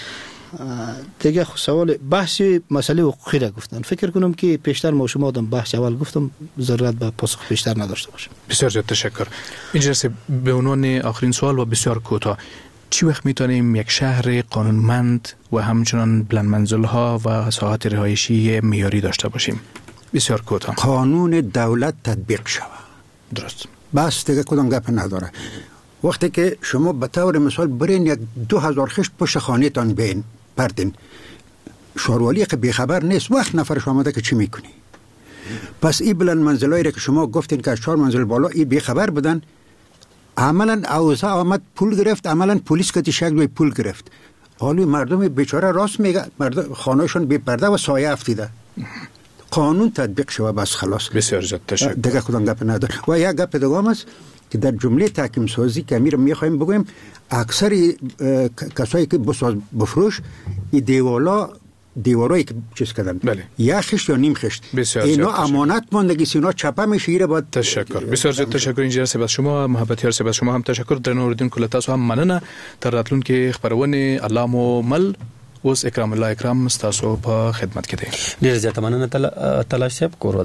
دیگه سوال بحثی مسئله حقوقی را گفتن، فکر کنم که پیشتر ما شما دم بحث اول گفتم ضرورت به پاسخ بیشتر نداشته باشه. بسیار زیاد تشکر. اینجا به عنوان آخرین سوال و بسیار کوتاه، چی وقت میتونیم یک شهر قانونمند و همچنان بلند منزل ها و ساعات رهایشی معیاری داشته باشیم؟ بسیار کوتاه. قانون دولت تطبیق شود. درست. بس دیگه کدام گپ نداره. وقتی که شما به طور مثال برین یک 2000 خشت پشت خانه تان بین پردین، شهروالی که بیخبر نیست وقت نفرش آمده که چی میکنی. پس این بلند منزلایی که شما گفتین که از 4 منزل بالا این بیخبر بدن، عملا اوضاع آمد پول گرفت، عملا پلیس که شکل پول گرفت. حالا مردم بیچاره راست میگه، مردم خانهشون بی پرده و سایه افتیده. قانون تطبیق شوه بس خلاص. بسیار زیاد تشکر. دیگه کدام گپ نداره. و یک گپ دیگه هم است که در جمله تحکیم سازی که امیر میخوایم بگویم، اکثر کسایی که بفروش این دیوارایی که چیز کردن، بله. یا خشت یا نیم خشت، اینا امانت ماندگی سینا چپه میشه ایره باید. تشکر. بسیار زیاد تشکر انجینر صاحب از شما، محبتیار صاحب از شما هم تشکر. در نوردین کل تاسو هم مننه. تر راتلونکي خبرونه الله مو مل اوس اکرام الله اکرام تاسو په خدمت کې دی. ډیر زیاته مننه تلاش صاحب. کور